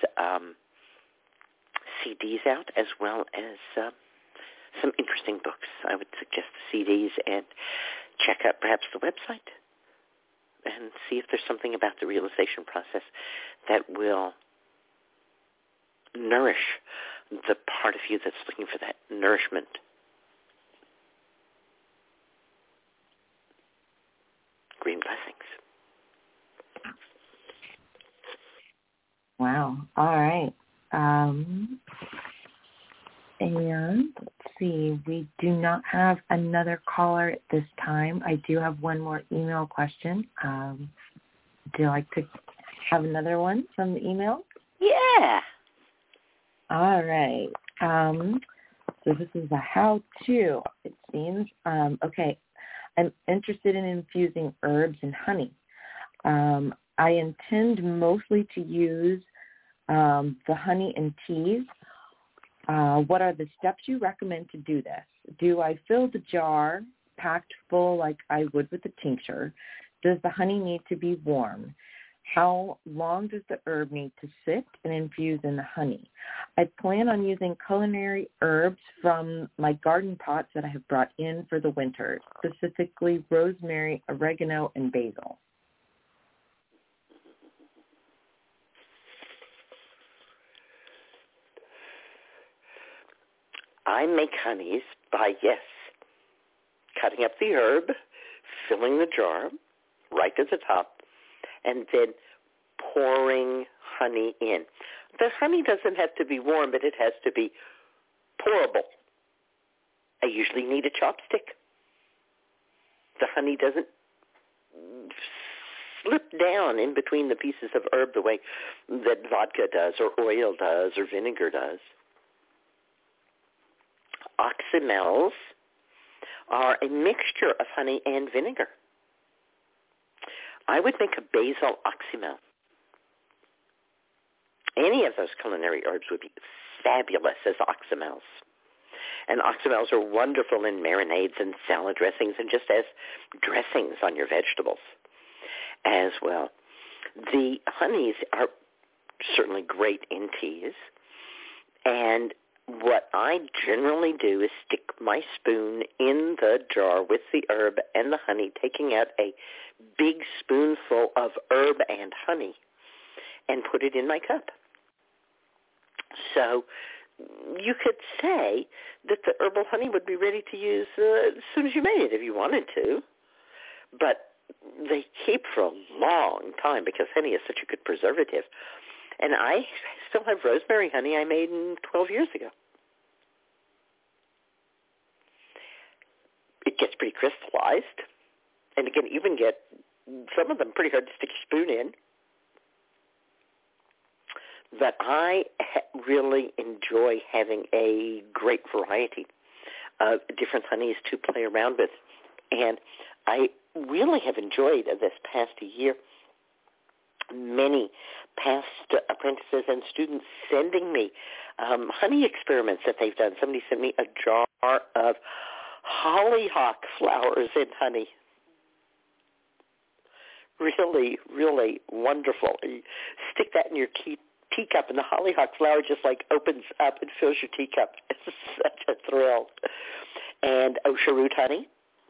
CDs out as well as some interesting books. I would suggest the CDs and check out perhaps the website and see if there's something about the realization process that will nourish the part of you that's looking for that nourishment. Green blessings. Wow. All right. And let's see. We do not have another caller at this time. I do have one more email question. Would you like to have another one from the email? Yeah. All right. So this is a how-to, it seems. Okay. I'm interested in infusing herbs and honey. I intend mostly to use the honey in teas. What are the steps you recommend to do this? Do I fill the jar packed full like I would with a tincture? Does the honey need to be warm? How long does the herb need to sit and infuse in the honey? I plan on using culinary herbs from my garden pots that I have brought in for the winter, specifically rosemary, oregano, and basil. I make honeys by, cutting up the herb, filling the jar right at the top, and then pouring honey in. The honey doesn't have to be warm, but it has to be pourable. I usually need a chopstick. The honey doesn't slip down in between the pieces of herb the way that vodka does or oil does or vinegar does. Oxymels are a mixture of honey and vinegar. I would make a basil oxymel. Any of those culinary herbs would be fabulous as oxymels. And oxymels are wonderful in marinades and salad dressings and just as dressings on your vegetables as well. The honeys are certainly great in teas. And what I generally do is stick my spoon in the jar with the herb and the honey, taking out a big spoonful of herb and honey and put it in my cup. So you could say that the herbal honey would be ready to use as soon as you made it if you wanted to. But they keep for a long time because honey is such a good preservative. And I still have rosemary honey I made 12 years ago. It gets pretty crystallized, and you can even get some of them pretty hard to stick your spoon in. But I really enjoy having a great variety of different honeys to play around with. And I really have enjoyed this past year many past apprentices and students sending me honey experiments that they've done. Somebody sent me a jar of hollyhock flowers in honey. Really, really wonderful. You stick that in your teacup, and the hollyhock flower just like opens up and fills your teacup. It's such a thrill. And OSHA root honey.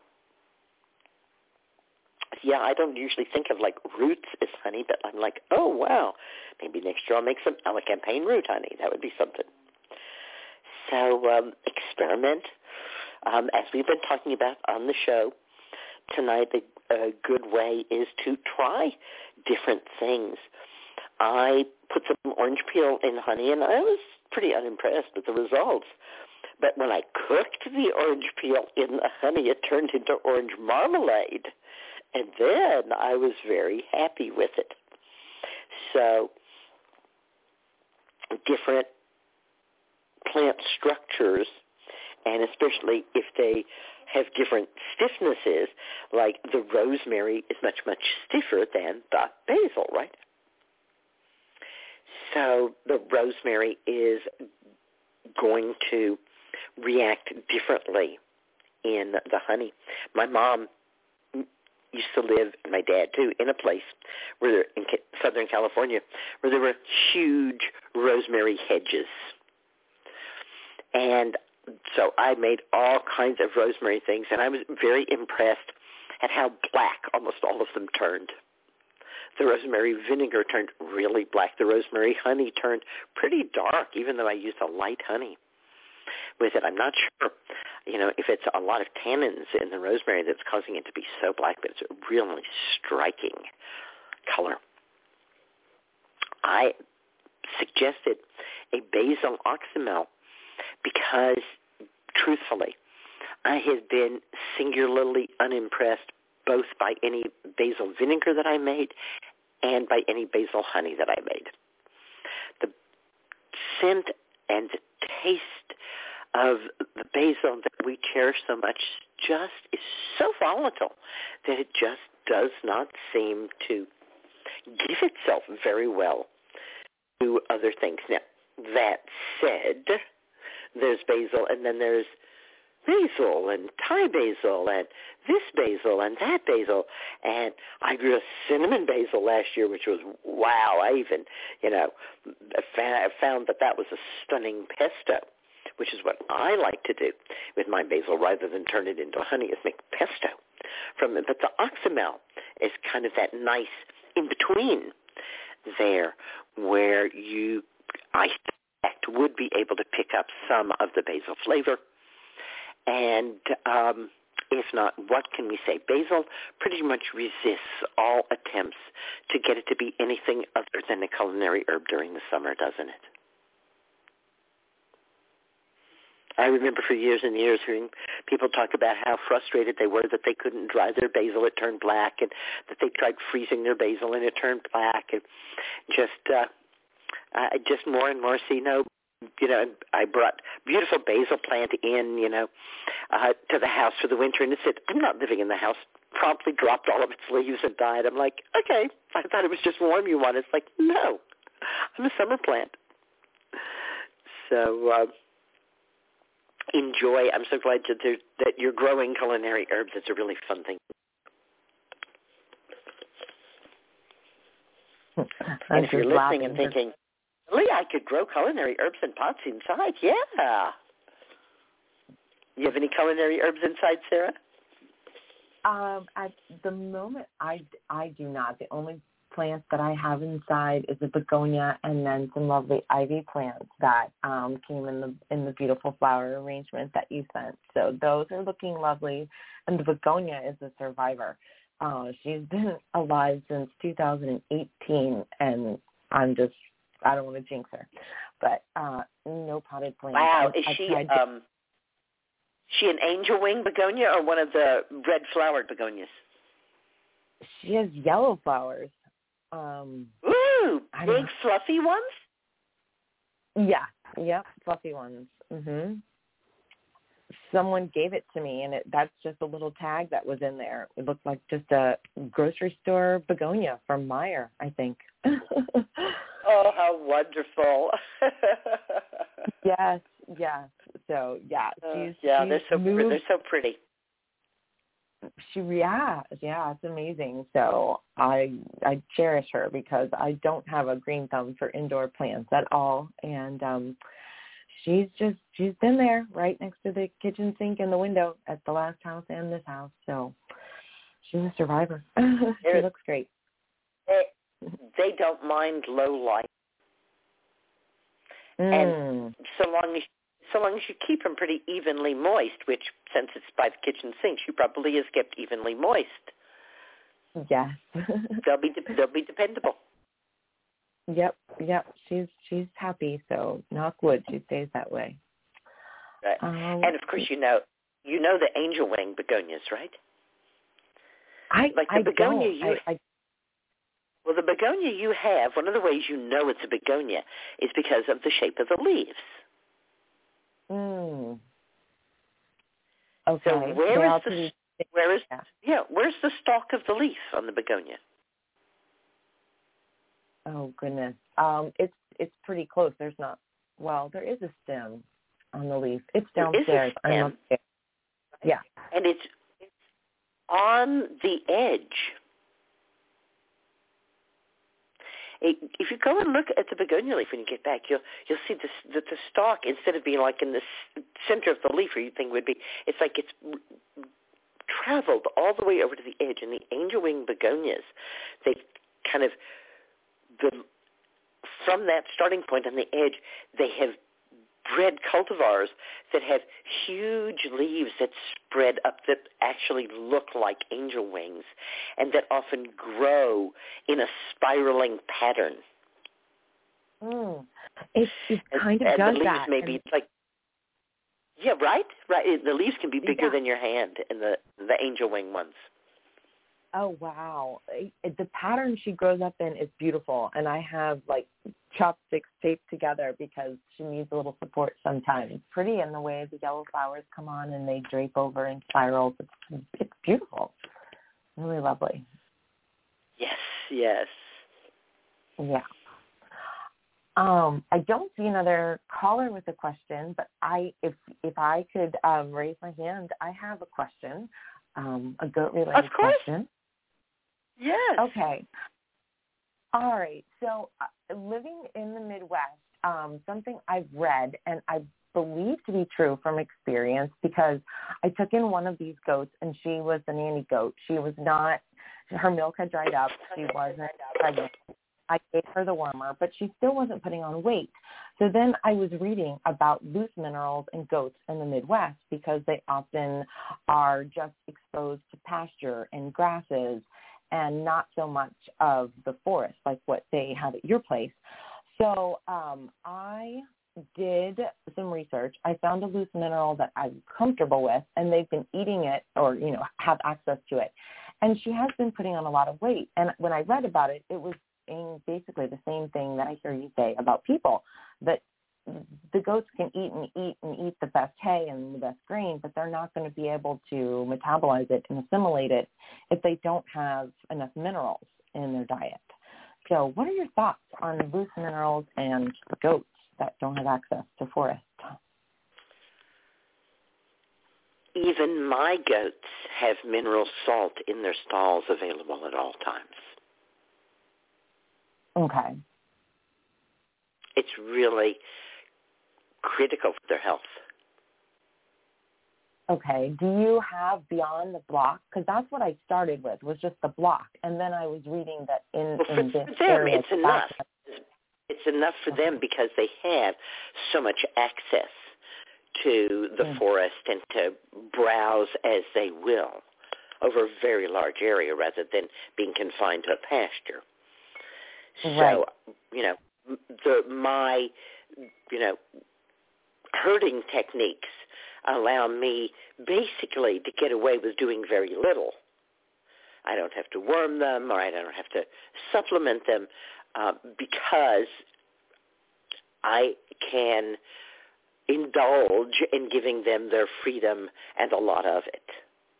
Yeah, I don't usually think of like roots as honey, but I'm like, oh, wow, maybe next year I'll make some elecampane root honey. That would be something. So experiment. As we've been talking about on the show tonight, a good way is to try different things. I put some orange peel in honey, and I was pretty unimpressed with the results. But when I cooked the orange peel in the honey, it turned into orange marmalade. And then I was very happy with it. So different plant structures, and especially if they have different stiffnesses, like the rosemary is much, much stiffer than the basil, right? So the rosemary is going to react differently in the honey. My mom used to live, and my dad too, in a place where in Southern California where there were huge rosemary hedges. And so I made all kinds of rosemary things, and I was very impressed at how black almost all of them turned. The rosemary vinegar turned really black. The rosemary honey turned pretty dark, even though I used a light honey with it. I'm not sure, if it's a lot of tannins in the rosemary that's causing it to be so black, but it's a really striking color. I suggested a basil oxymel because, truthfully, I had been singularly unimpressed both by any basil vinegar that I made and by any basil honey that I made. The scent and the taste of the basil that we cherish so much just is so volatile that it just does not seem to give itself very well to other things. Now, that said, there's basil, and then there's basil and Thai basil and this basil and that basil. And I grew a cinnamon basil last year, which was, wow. I even, found that was a stunning pesto, which is what I like to do with my basil rather than turn it into honey, is make pesto from it. But the oxymel is kind of that nice in-between there where you, I suspect, would be able to pick up some of the basil flavor. And if not, what can we say? Basil pretty much resists all attempts to get it to be anything other than a culinary herb during the summer, doesn't it? I remember for years and years hearing people talk about how frustrated they were that they couldn't dry their basil, it turned black, and that they tried freezing their basil and it turned black, and just more and more see I brought beautiful basil plant in, to the house for the winter, and it said, I'm not living in the house, promptly dropped all of its leaves and died. I'm like, okay, I thought it was just warm you wanted. It's like, no, I'm a summer plant. So enjoy. I'm so glad that you're growing culinary herbs. It's a really fun thing. And if you're listening and thinking, Lee, I could grow culinary herbs in pots inside. Yeah. You have any culinary herbs inside, Sarah? At the moment, I do not. The only plants that I have inside is a begonia and then some lovely ivy plants that came in the beautiful flower arrangement that you sent. So those are looking lovely. And the begonia is a survivor. She's been alive since 2018, and I don't want to jinx her, but no potted plants. Wow, is she an angel wing begonia or one of the red flowered begonias? She has yellow flowers. Ooh, big fluffy ones? Yeah, fluffy ones. Mhm. Someone gave it to me, and that's just a little tag that was in there. It looked like just a grocery store begonia from Meijer, I think. Oh, how wonderful. Yes. So she's they're so moved. they're so pretty. It's amazing. So I cherish her because I don't have a green thumb for indoor plants at all, and she's been there right next to the kitchen sink and the window at the last house and this house. So she's a survivor. She looks great. They don't mind low light, and so long as you keep them pretty evenly moist, which since it's by the kitchen sink, she probably is kept evenly moist. Yes. They'll be dependable. Yep. She's happy, so knock wood, she stays that way. Right. And of course, you know the angel wing begonias, right? The begonia Well, the begonia you have, one of the ways you know it's a begonia is because of the shape of the leaves. Okay. So where's the stalk of the leaf on the begonia? Oh goodness. It's pretty close. There is a stem on the leaf. It's downstairs. I'm upstairs. Yeah. And it's on the edge. If you go and look at the begonia leaf when you get back, you'll see that the stalk, instead of being like in the center of the leaf where you think would be, it's like it's traveled all the way over to the edge. And the angel wing begonias, they kind of, from that starting point on the edge, they have bred cultivars that have huge leaves that spread up that actually look like angel wings and that often grow in a spiraling pattern. It kind of does the leaves that. Maybe it's like, yeah, right? The leaves can be bigger than your hand in the angel wing ones. Oh, wow. The pattern she grows up in is beautiful, and I have, chopsticks taped together because she needs a little support sometimes. It's pretty in the way the yellow flowers come on and they drape over in spirals. It's beautiful. Really lovely. Yes. Yeah. I don't see another caller with a question, but if I could raise my hand, I have a question, a goat-related question. Yes. Okay. All right. So living in the Midwest, something I've read and I believe to be true from experience, because I took in one of these goats and she was the nanny goat. She was not, her milk had dried up. She wasn't pregnant. I gave her the warmer, but she still wasn't putting on weight. So then I was reading about loose minerals in goats in the Midwest because they often are just exposed to pasture and grasses and not so much of the forest like what they have at your place. So I did some research. I found a loose mineral that I'm comfortable with, and they've been eating it or, have access to it. And she has been putting on a lot of weight. And when I read about it, it was basically the same thing that I hear you say about people, that the goats can eat the best hay and the best grain, but they're not going to be able to metabolize it and assimilate it if they don't have enough minerals in their diet. So what are your thoughts on loose minerals and goats that don't have access to forest? Even my goats have mineral salt in their stalls available at all times. Okay. It's really critical for their health. Okay. Do you have Beyond the Block? Because that's what I started with, was just the block. And then I was reading that in this area. It's enough. It's enough for them because they have so much access to the forest and to browse as they will over a very large area rather than being confined to a pasture. Right. So, my herding techniques allow me basically to get away with doing very little. I don't have to worm them or I don't have to supplement them because I can indulge in giving them their freedom and a lot of it.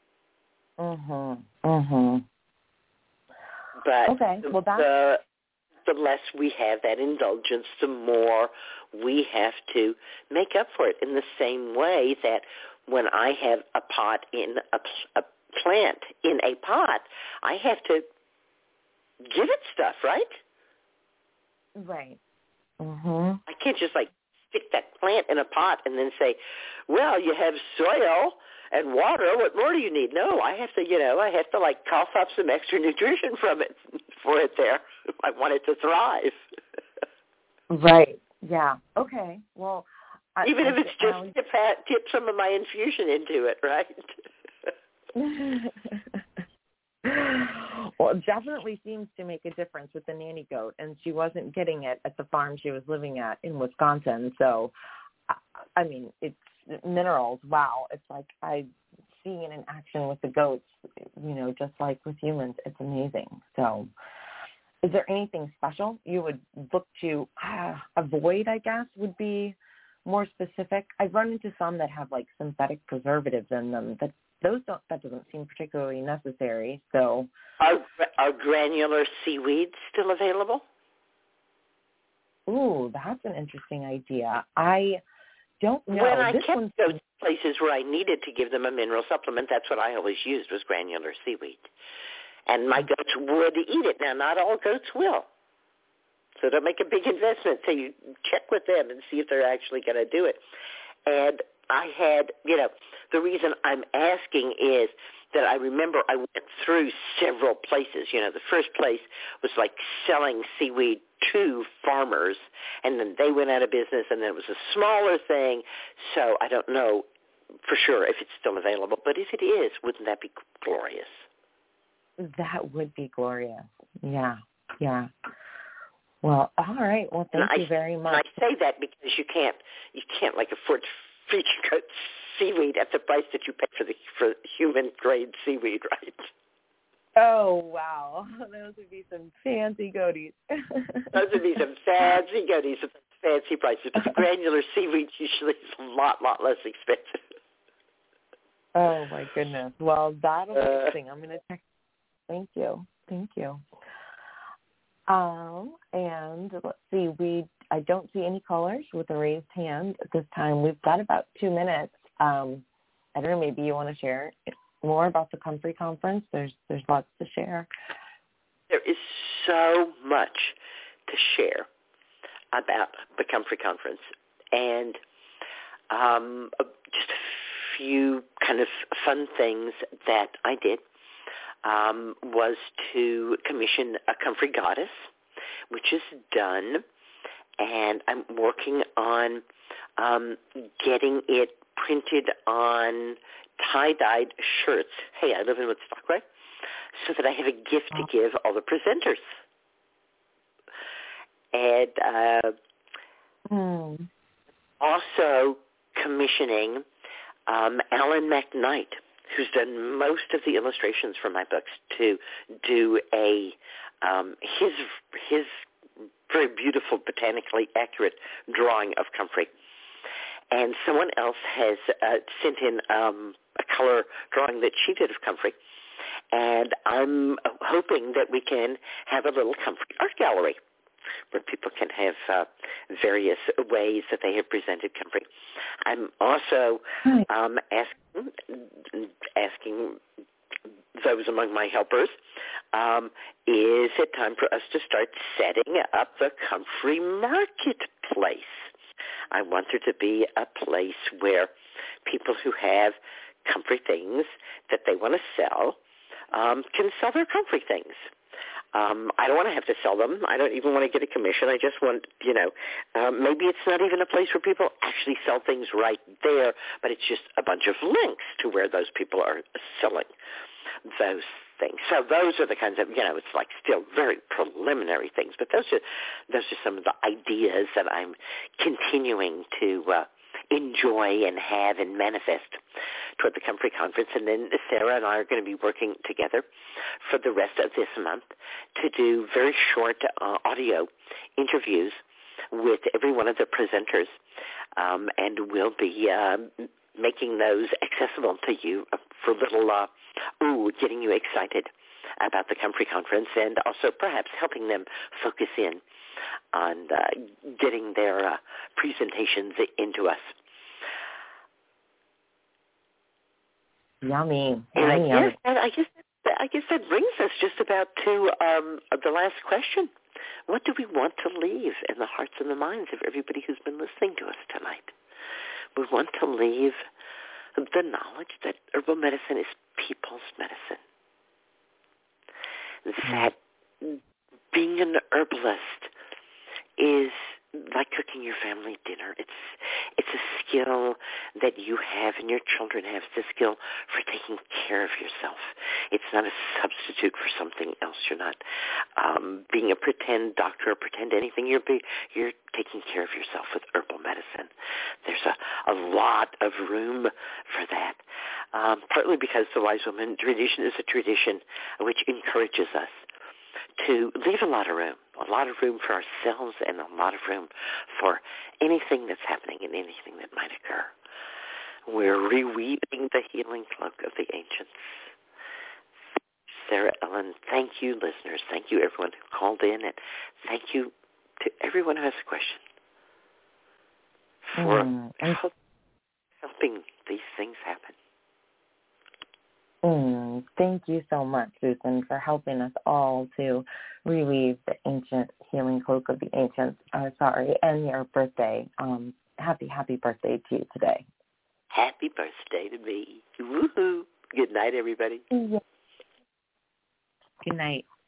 But okay. Well, the less we have that indulgence, the more we have to make up for it in the same way that when I have a pot in a plant in a pot, I have to give it stuff, right? Right. Mm-hmm. I can't just like stick that plant in a pot and then say, well, you have soil and water. What more do you need? No, I have to like cough up some extra nutrition from it for it there. I want it to thrive. Right. Yeah. Okay. Well, even if it's just tip some of my infusion into it, right? Well, it definitely seems to make a difference with the nanny goat, and she wasn't getting it at the farm she was living at in Wisconsin. So, I mean, it's minerals. Wow. It's like seeing it in action with the goats, just like with humans. It's amazing. So is there anything special you would look to avoid, I guess, would be more specific? I've run into some that have like synthetic preservatives in them. That doesn't seem particularly necessary. So are granular seaweeds still available? Ooh, that's an interesting idea. I don't know. When I kept those places where I needed to give them a mineral supplement, that's what I always used was granular seaweed. And my goats would eat it. Now, not all goats will. So don't make a big investment. So you check with them and see if they're actually going to do it. And I had, the reason I'm asking is that I remember I went through several places. The first place was like selling seaweed to farmers, and then they went out of business, and then it was a smaller thing. So I don't know for sure if it's still available. But if it is, wouldn't that be glorious? That would be glorious. Yeah, yeah. Well, all right. Well, thank you very much. I say that because you can't like afford to feed your goat seaweed at the price that you pay for human grade seaweed, right? Oh, wow. Those would be some fancy goaties. Those would be some fancy goaties at fancy prices. But the granular seaweed usually is a lot less expensive. Oh, my goodness. Well, that'll be interesting. I'm going to check. Thank you. And let's see, I don't see any callers with a raised hand at this time. We've got about 2 minutes. I don't know, maybe you want to share more about the Comfrey Conference. There's lots to share. There is so much to share about the Comfrey Conference. And just a few kind of fun things that I did. Was to commission a Comfrey goddess, which is done, and I'm working on getting it printed on tie-dyed shirts. Hey, I live in Woodstock, right? So that I have a gift to give all the presenters. And also commissioning Alan McKnight, who's done most of the illustrations for my books, to do his very beautiful, botanically accurate drawing of Comfrey. And someone else has sent in a color drawing that she did of Comfrey. And I'm hoping that we can have a little Comfrey art gallery where people can have various ways that they have presented Comfrey. I'm also asking those among my helpers, is it time for us to start setting up the Comfrey marketplace? I want there to be a place where people who have Comfrey things that they want to sell can sell their Comfrey things. I don't want to have to sell them. I don't even want to get a commission. I just want, maybe it's not even a place where people actually sell things right there, but it's just a bunch of links to where those people are selling those things. So those are the kinds of, it's like still very preliminary things, but those are some of the ideas that I'm continuing to enjoy and have and manifest toward the Comfrey Conference. And then Sarah and I are going to be working together for the rest of this month to do very short audio interviews with every one of the presenters, and we'll be making those accessible to you for little, getting you excited about the Comfrey Conference, and also perhaps helping them focus in on getting their presentations into us. Yummy. And Yummy. I guess that brings us just about to the last question. What do we want to leave in the hearts and the minds of everybody who's been listening to us tonight? We want to leave the knowledge that herbal medicine is people's medicine. That being an herbalist is like cooking your family dinner. It's a skill that you have and your children have. It's a skill for taking care of yourself. It's not a substitute for something else. You're not being a pretend doctor or pretend anything. You're taking care of yourself with herbal medicine. There's a lot of room for that, partly because the Wise Woman tradition is a tradition which encourages us to leave a lot of room for ourselves and a lot of room for anything that's happening and anything that might occur. We're reweaving the healing cloak of the ancients. Sarah Ellen, thank you, listeners. Thank you, everyone who called in, and thank you to everyone who has a question for helping these things happen. Thank you so much, Susan, for helping us all to reweave the ancient healing cloak of the ancients. And your birthday. Happy birthday to you today. Happy birthday to me. Woohoo. Good night, everybody. Yeah. Good night.